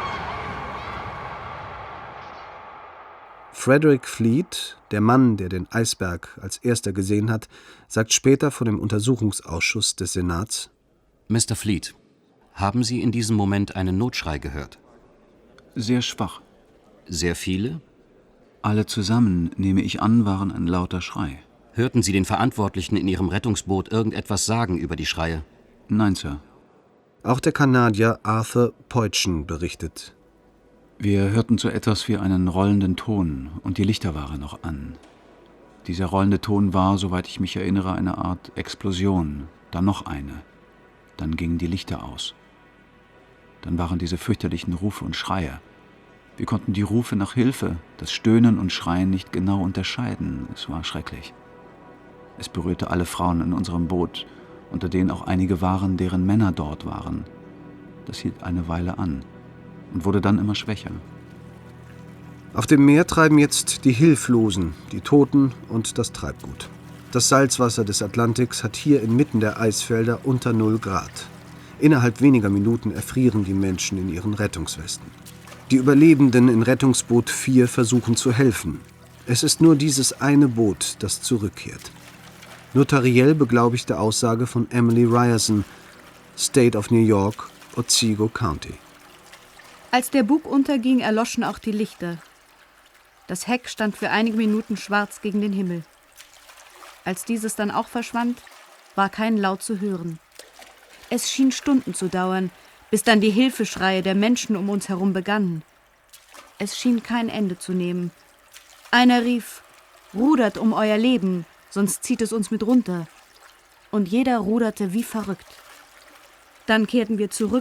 Frederick Fleet, der Mann, der den Eisberg als erster gesehen hat, sagt später vor dem Untersuchungsausschuss des Senats: Mister Fleet, haben Sie in diesem Moment einen Notschrei gehört? Sehr schwach. Sehr viele? Alle zusammen, nehme ich an, waren ein lauter Schrei. Hörten Sie den Verantwortlichen in Ihrem Rettungsboot irgendetwas sagen über die Schreie? Nein, Sir. Auch der Kanadier Arthur Peutschen berichtet: Wir hörten so etwas wie einen rollenden Ton und die Lichter waren noch an. Dieser rollende Ton war, soweit ich mich erinnere, eine Art Explosion, dann noch eine. Dann gingen die Lichter aus. Dann waren diese fürchterlichen Rufe und Schreie. Wir konnten die Rufe nach Hilfe, das Stöhnen und Schreien nicht genau unterscheiden. Es war schrecklich. Es berührte alle Frauen in unserem Boot, unter denen auch einige waren, deren Männer dort waren. Das hielt eine Weile an und wurde dann immer schwächer. Auf dem Meer treiben jetzt die Hilflosen, die Toten und das Treibgut. Das Salzwasser des Atlantiks hat hier inmitten der Eisfelder unter null Grad. Innerhalb weniger Minuten erfrieren die Menschen in ihren Rettungswesten. Die Überlebenden in Rettungsboot vier versuchen zu helfen. Es ist nur dieses eine Boot, das zurückkehrt. Notariell beglaubigte Aussage von Emily Ryerson, State of New York, Otsego County. Als der Bug unterging, erloschen auch die Lichter. Das Heck stand für einige Minuten schwarz gegen den Himmel. Als dieses dann auch verschwand, war kein Laut zu hören. Es schien Stunden zu dauern, bis dann die Hilfeschreie der Menschen um uns herum begannen. Es schien kein Ende zu nehmen. Einer rief: »Rudert um euer Leben, sonst zieht es uns mit runter.« Und jeder ruderte wie verrückt. Dann kehrten wir zurück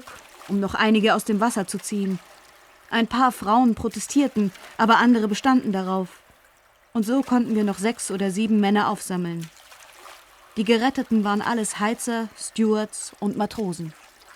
um noch einige aus dem Wasser zu ziehen. Ein paar Frauen protestierten, aber andere bestanden darauf. Und so konnten wir noch sechs oder sieben Männer aufsammeln. Die Geretteten waren alles Heizer, Stewards und Matrosen.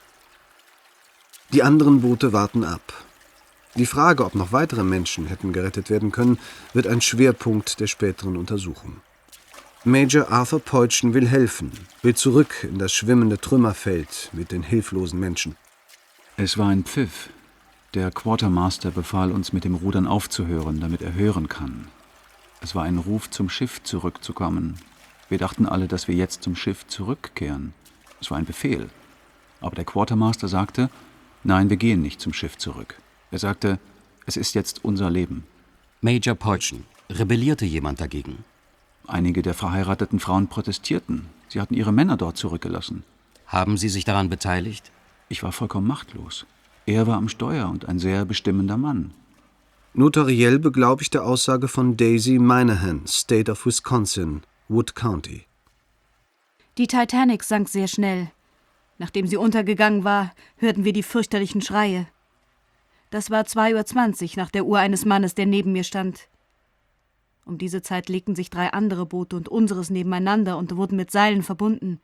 Die anderen Boote warten ab. Die Frage, ob noch weitere Menschen hätten gerettet werden können, wird ein Schwerpunkt der späteren Untersuchung. Major Arthur Peutschen will helfen, will zurück in das schwimmende Trümmerfeld mit den hilflosen Menschen. Es war ein Pfiff. Der Quartermaster befahl uns, mit dem Rudern aufzuhören, damit er hören kann. Es war ein Ruf, zum Schiff zurückzukommen. Wir dachten alle, dass wir jetzt zum Schiff zurückkehren. Es war ein Befehl. Aber der Quartermaster sagte, nein, wir gehen nicht zum Schiff zurück. Er sagte, es ist jetzt unser Leben. Major Peutschen, rebellierte jemand dagegen? Einige der verheirateten Frauen protestierten. Sie hatten ihre Männer dort zurückgelassen. Haben Sie sich daran beteiligt? Ich war vollkommen machtlos. Er war am Steuer und ein sehr bestimmender Mann. Notariell beglaubigte Aussage von Daisy Minahan, State of Wisconsin, Wood County. Die Titanic sank sehr schnell. Nachdem sie untergegangen war, hörten wir die fürchterlichen Schreie. Das war zwei Uhr zwanzig nach der Uhr eines Mannes, der neben mir stand. Um diese Zeit legten sich drei andere Boote und unseres nebeneinander und wurden mit Seilen verbunden.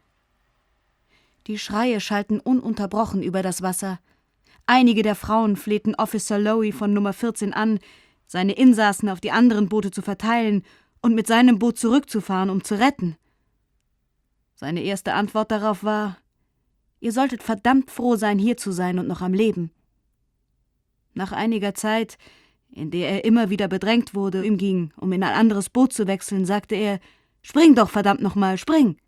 Die Schreie schallten ununterbrochen über das Wasser. Einige der Frauen flehten Officer Lowy von Nummer vierzehn an, seine Insassen auf die anderen Boote zu verteilen und mit seinem Boot zurückzufahren, um zu retten. Seine erste Antwort darauf war: Ihr solltet verdammt froh sein, hier zu sein und noch am Leben. Nach einiger Zeit, in der er immer wieder bedrängt wurde, ihm ging, um in ein anderes Boot zu wechseln, sagte er: Spring doch, verdammt nochmal, spring!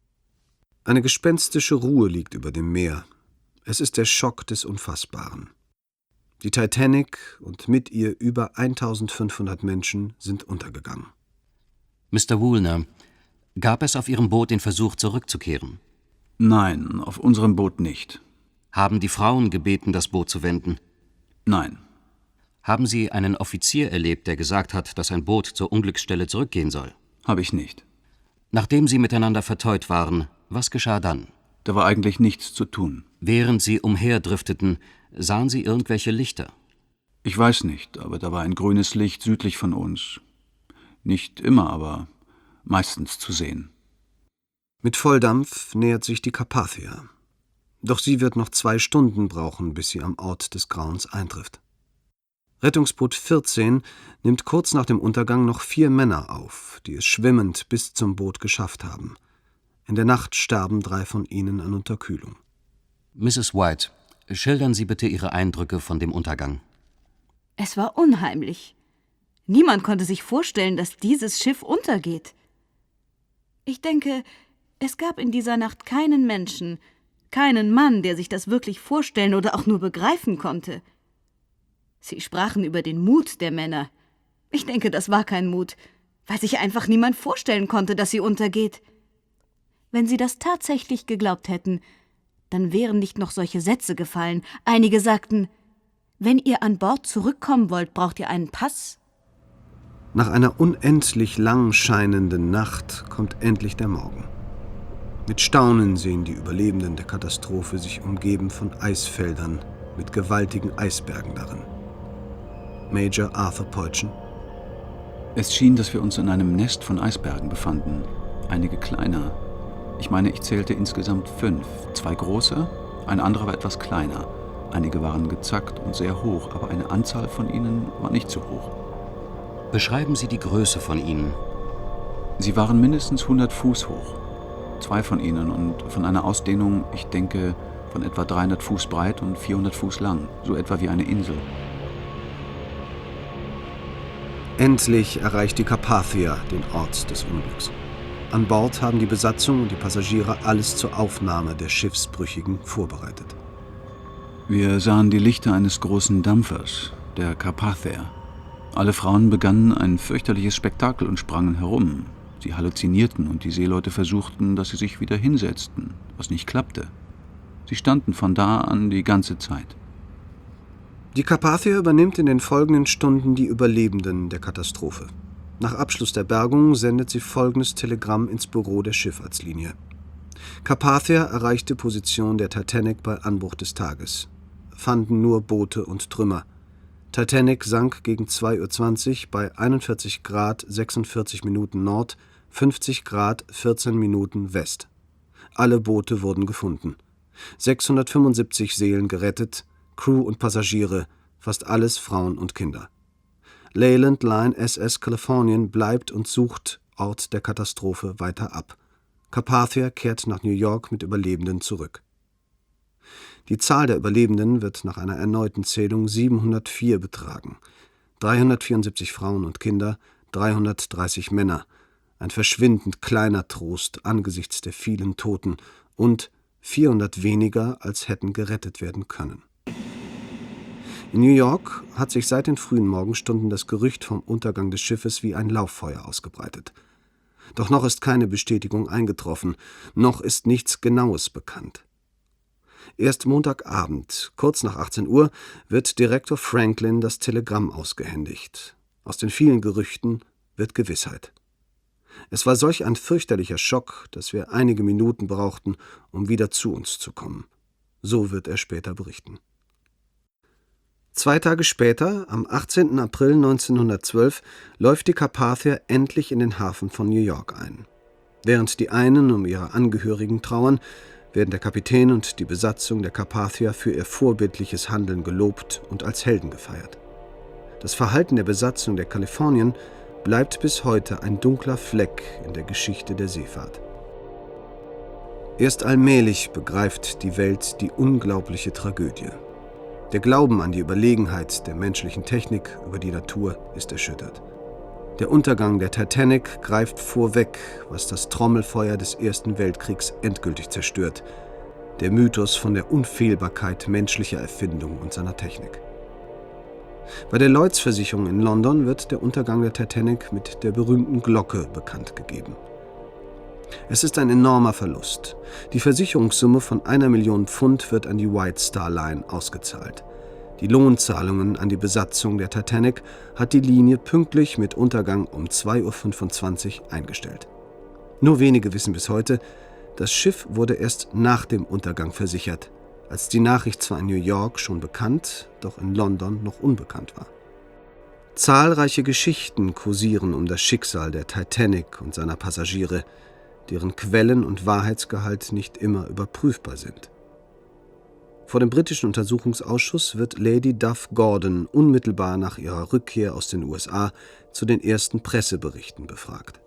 Eine gespenstische Ruhe liegt über dem Meer. Es ist der Schock des Unfassbaren. Die Titanic und mit ihr über eintausendfünfhundert Menschen sind untergegangen. Mister Woolner, gab es auf Ihrem Boot den Versuch, zurückzukehren? Nein, auf unserem Boot nicht. Haben die Frauen gebeten, das Boot zu wenden? Nein. Haben Sie einen Offizier erlebt, der gesagt hat, dass ein Boot zur Unglücksstelle zurückgehen soll? Habe ich nicht. Nachdem Sie miteinander verteut waren, was geschah dann? Da war eigentlich nichts zu tun. Während Sie umherdrifteten, sahen Sie irgendwelche Lichter? Ich weiß nicht, aber da war ein grünes Licht südlich von uns. Nicht immer, aber meistens zu sehen. Mit Volldampf nähert sich die Carpathia. Doch sie wird noch zwei Stunden brauchen, bis sie am Ort des Grauens eintrifft. Rettungsboot vierzehn nimmt kurz nach dem Untergang noch vier Männer auf, die es schwimmend bis zum Boot geschafft haben. In der Nacht starben drei von ihnen an Unterkühlung. Misses White, schildern Sie bitte Ihre Eindrücke von dem Untergang. Es war unheimlich. Niemand konnte sich vorstellen, dass dieses Schiff untergeht. Ich denke, es gab in dieser Nacht keinen Menschen, keinen Mann, der sich das wirklich vorstellen oder auch nur begreifen konnte. Sie sprachen über den Mut der Männer. Ich denke, das war kein Mut, weil sich einfach niemand vorstellen konnte, dass sie untergeht. Wenn sie das tatsächlich geglaubt hätten, dann wären nicht noch solche Sätze gefallen. Einige sagten: Wenn ihr an Bord zurückkommen wollt, braucht ihr einen Pass. Nach einer unendlich lang scheinenden Nacht kommt endlich der Morgen. Mit Staunen sehen die Überlebenden der Katastrophe sich umgeben von Eisfeldern mit gewaltigen Eisbergen darin. Major Arthur Peutschen: Es schien, dass wir uns in einem Nest von Eisbergen befanden. Einige kleiner. Ich meine, ich zählte insgesamt fünf. Zwei große, ein anderer war etwas kleiner. Einige waren gezackt und sehr hoch, aber eine Anzahl von ihnen war nicht so hoch. Beschreiben Sie die Größe von ihnen. Sie waren mindestens hundert Fuß hoch. Zwei von ihnen und von einer Ausdehnung, ich denke, von etwa dreihundert Fuß breit und vierhundert Fuß lang, so etwa wie eine Insel. Endlich erreicht die Carpathia den Ort des Unglücks. An Bord haben die Besatzung und die Passagiere alles zur Aufnahme der Schiffsbrüchigen vorbereitet. Wir sahen die Lichter eines großen Dampfers, der Carpathia. Alle Frauen begannen ein fürchterliches Spektakel und sprangen herum. Sie halluzinierten und die Seeleute versuchten, dass sie sich wieder hinsetzten, was nicht klappte. Sie standen von da an die ganze Zeit. Die Carpathia übernimmt in den folgenden Stunden die Überlebenden der Katastrophe. Nach Abschluss der Bergung sendet sie folgendes Telegramm ins Büro der Schifffahrtslinie: Carpathia erreichte Position der Titanic bei Anbruch des Tages. fanden nur Boote und Trümmer. Titanic sank gegen zwei Uhr zwanzig bei einundvierzig Grad sechsundvierzig Minuten Nord, fünfzig Grad vierzehn Minuten West. Alle Boote wurden gefunden. sechshundertfünfundsiebzig Seelen gerettet, Crew und Passagiere, fast alles Frauen und Kinder. Leyland Line S S Californian bleibt und sucht Ort der Katastrophe weiter ab. Carpathia kehrt nach New York mit Überlebenden zurück. Die Zahl der Überlebenden wird nach einer erneuten Zählung siebenhundertvier betragen. dreihundertvierundsiebzig Frauen und Kinder, dreihundertdreißig Männer. Ein verschwindend kleiner Trost angesichts der vielen Toten und vierhundert weniger, als hätten gerettet werden können. In New York hat sich seit den frühen Morgenstunden das Gerücht vom Untergang des Schiffes wie ein Lauffeuer ausgebreitet. Doch noch ist keine Bestätigung eingetroffen, noch ist nichts Genaues bekannt. Erst Montagabend, kurz nach achtzehn Uhr, wird Direktor Franklin das Telegramm ausgehändigt. Aus den vielen Gerüchten wird Gewissheit. Es war solch ein fürchterlicher Schock, dass wir einige Minuten brauchten, um wieder zu uns zu kommen. So wird er später berichten. Zwei Tage später, am achtzehnten April neunzehnhundertzwölf, läuft die Carpathia endlich in den Hafen von New York ein. Während die einen um ihre Angehörigen trauern, werden der Kapitän und die Besatzung der Carpathia für ihr vorbildliches Handeln gelobt und als Helden gefeiert. Das Verhalten der Besatzung der Californian bleibt bis heute ein dunkler Fleck in der Geschichte der Seefahrt. Erst allmählich begreift die Welt die unglaubliche Tragödie. Der Glauben an die Überlegenheit der menschlichen Technik über die Natur ist erschüttert. Der Untergang der Titanic greift vorweg, was das Trommelfeuer des Ersten Weltkriegs endgültig zerstört. Der Mythos von der Unfehlbarkeit menschlicher Erfindung und seiner Technik. Bei der Lloyds-Versicherung in London wird der Untergang der Titanic mit der berühmten Glocke bekannt gegeben. Es ist ein enormer Verlust. Die Versicherungssumme von einer Million Pfund wird an die White Star Line ausgezahlt. Die Lohnzahlungen an die Besatzung der Titanic hat die Linie pünktlich mit Untergang um zwei Uhr fünfundzwanzig eingestellt. Nur wenige wissen bis heute, das Schiff wurde erst nach dem Untergang versichert, als die Nachricht zwar in New York schon bekannt, doch in London noch unbekannt war. Zahlreiche Geschichten kursieren um das Schicksal der Titanic und seiner Passagiere, deren Quellen und Wahrheitsgehalt nicht immer überprüfbar sind. Vor dem britischen Untersuchungsausschuss wird Lady Duff Gordon unmittelbar nach ihrer Rückkehr aus den U S A zu den ersten Presseberichten befragt.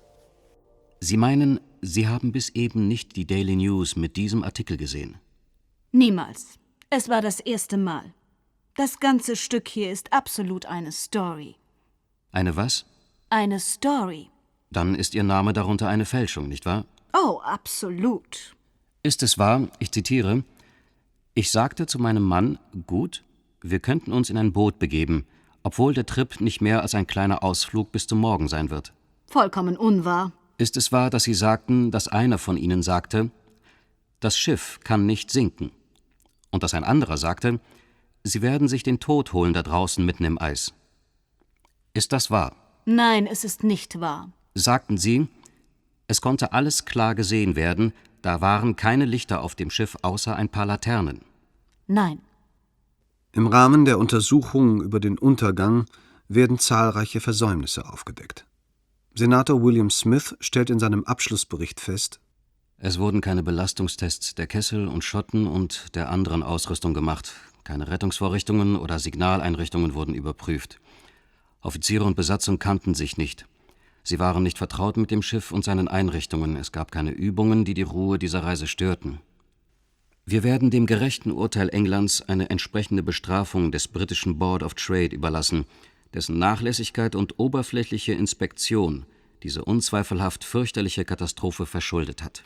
Sie meinen, Sie haben bis eben nicht die Daily News mit diesem Artikel gesehen? Niemals. Es war das erste Mal. Das ganze Stück hier ist absolut eine Story. Eine was? Eine Story. Dann ist Ihr Name darunter eine Fälschung, nicht wahr? Oh, absolut. Ist es wahr, ich zitiere, ich sagte zu meinem Mann, gut, wir könnten uns in ein Boot begeben, obwohl der Trip nicht mehr als ein kleiner Ausflug bis zum Morgen sein wird. Vollkommen unwahr. Ist es wahr, dass Sie sagten, dass einer von Ihnen sagte, das Schiff kann nicht sinken, und dass ein anderer sagte, Sie werden sich den Tod holen da draußen mitten im Eis? Ist das wahr? Nein, es ist nicht wahr. Sagten Sie, es konnte alles klar gesehen werden, da waren keine Lichter auf dem Schiff außer ein paar Laternen? Nein. Im Rahmen der Untersuchungen über den Untergang werden zahlreiche Versäumnisse aufgedeckt. Senator William Smith stellt in seinem Abschlussbericht fest: Es wurden keine Belastungstests der Kessel und Schotten und der anderen Ausrüstung gemacht. Keine Rettungsvorrichtungen oder Signaleinrichtungen wurden überprüft. Offiziere und Besatzung kannten sich nicht. Sie waren nicht vertraut mit dem Schiff und seinen Einrichtungen. Es gab keine Übungen, die die Ruhe dieser Reise störten. Wir werden dem gerechten Urteil Englands eine entsprechende Bestrafung des britischen Board of Trade überlassen, dessen Nachlässigkeit und oberflächliche Inspektion diese unzweifelhaft fürchterliche Katastrophe verschuldet hat.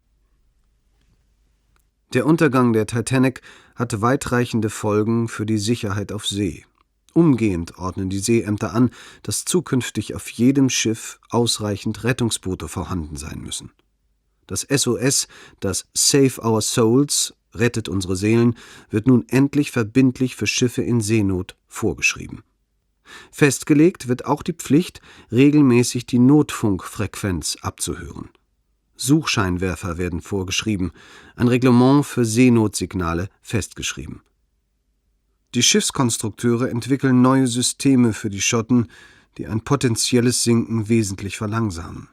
Der Untergang der Titanic hatte weitreichende Folgen für die Sicherheit auf See. Umgehend ordnen die Seeämter an, dass zukünftig auf jedem Schiff ausreichend Rettungsboote vorhanden sein müssen. Das S O S, das Save Our Souls, rettet unsere Seelen, wird nun endlich verbindlich für Schiffe in Seenot vorgeschrieben. Festgelegt wird auch die Pflicht, regelmäßig die Notfunkfrequenz abzuhören. Suchscheinwerfer werden vorgeschrieben, ein Reglement für Seenotsignale festgeschrieben. Die Schiffskonstrukteure entwickeln neue Systeme für die Schotten, die ein potenzielles Sinken wesentlich verlangsamen.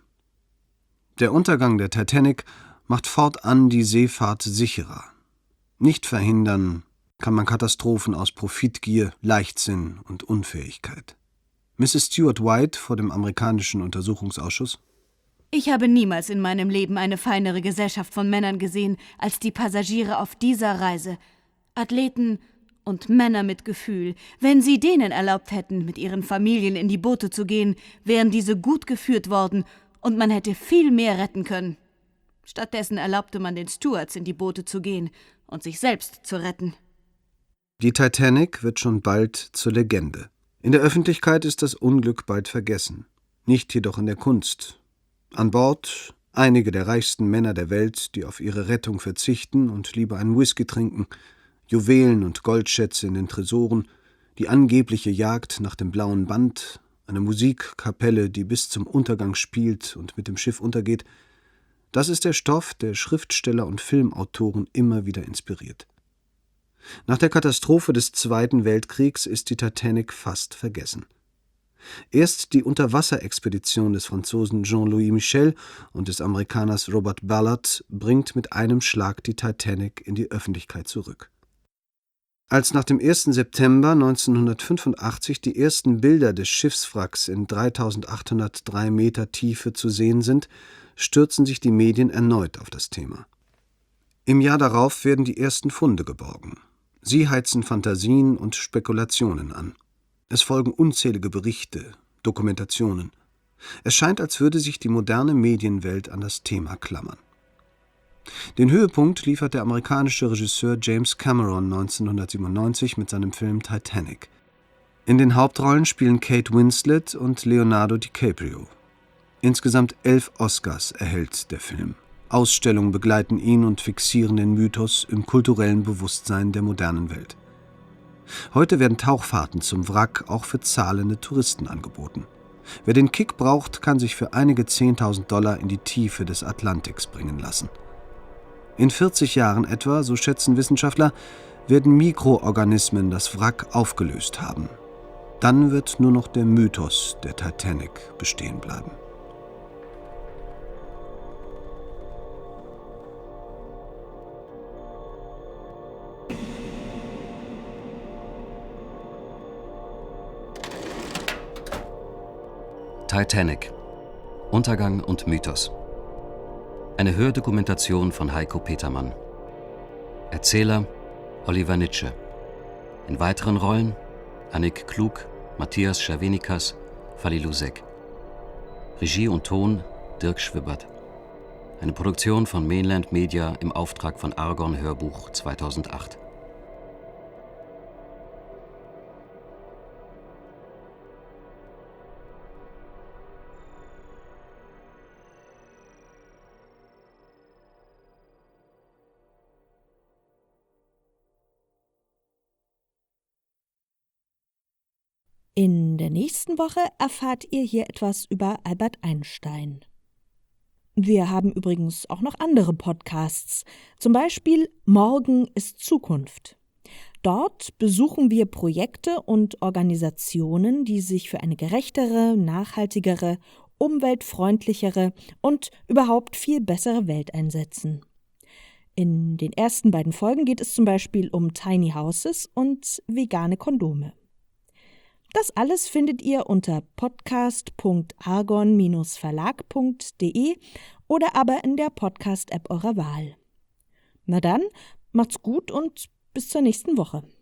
Der Untergang der Titanic macht fortan die Seefahrt sicherer. Nicht verhindern kann man Katastrophen aus Profitgier, Leichtsinn und Unfähigkeit. Misses Stuart White vor dem amerikanischen Untersuchungsausschuss: Ich habe niemals in meinem Leben eine feinere Gesellschaft von Männern gesehen als die Passagiere auf dieser Reise. Athleten und Männer mit Gefühl. Wenn Sie denen erlaubt hätten, mit ihren Familien in die Boote zu gehen, wären diese gut geführt worden und man hätte viel mehr retten können. Stattdessen erlaubte man den Stewards, in die Boote zu gehen und sich selbst zu retten. Die Titanic wird schon bald zur Legende. In der Öffentlichkeit ist das Unglück bald vergessen, nicht jedoch in der Kunst. An Bord einige der reichsten Männer der Welt, die auf ihre Rettung verzichten und lieber einen Whisky trinken, Juwelen und Goldschätze in den Tresoren, die angebliche Jagd nach dem blauen Band, eine Musikkapelle, die bis zum Untergang spielt und mit dem Schiff untergeht. Das ist der Stoff, der Schriftsteller und Filmautoren immer wieder inspiriert. Nach der Katastrophe des Zweiten Weltkriegs ist die Titanic fast vergessen. Erst die Unterwasserexpedition des Franzosen Jean-Louis Michel und des Amerikaners Robert Ballard bringt mit einem Schlag die Titanic in die Öffentlichkeit zurück. Als nach dem ersten September neunzehnhundertfünfundachtzig die ersten Bilder des Schiffswracks in dreitausendachthundertdrei Meter Tiefe zu sehen sind, stürzen sich die Medien erneut auf das Thema. Im Jahr darauf werden die ersten Funde geborgen. Sie heizen Fantasien und Spekulationen an. Es folgen unzählige Berichte, Dokumentationen. Es scheint, als würde sich die moderne Medienwelt an das Thema klammern. Den Höhepunkt liefert der amerikanische Regisseur James Cameron neunzehnhundertsiebenundneunzig mit seinem Film Titanic. In den Hauptrollen spielen Kate Winslet und Leonardo DiCaprio. Insgesamt elf Oscars erhält der Film. Ausstellungen begleiten ihn und fixieren den Mythos im kulturellen Bewusstsein der modernen Welt. Heute werden Tauchfahrten zum Wrack auch für zahlende Touristen angeboten. Wer den Kick braucht, kann sich für einige zehntausend Dollar in die Tiefe des Atlantiks bringen lassen. In vierzig Jahren etwa, so schätzen Wissenschaftler, werden Mikroorganismen das Wrack aufgelöst haben. Dann wird nur noch der Mythos der Titanic bestehen bleiben. Titanic. Untergang und Mythos. Eine Hördokumentation von Heiko Petermann. Erzähler Oliver Nitsche. In weiteren Rollen Annik Klug, Matthias Schervenikas, Falli Lusek. Regie und Ton Dirk Schwibbert. Eine Produktion von Mainland Media im Auftrag von Argon Hörbuch zweitausendacht. In der nächsten Woche erfahrt ihr hier etwas über Albert Einstein. Wir haben übrigens auch noch andere Podcasts, zum Beispiel Morgen ist Zukunft. Dort besuchen wir Projekte und Organisationen, die sich für eine gerechtere, nachhaltigere, umweltfreundlichere und überhaupt viel bessere Welt einsetzen. In den ersten beiden Folgen geht es zum Beispiel um Tiny Houses und vegane Kondome. Das alles findet ihr unter podcast punkt argon Bindestrich verlag punkt de oder aber in der Podcast-App eurer Wahl. Na dann, macht's gut und bis zur nächsten Woche.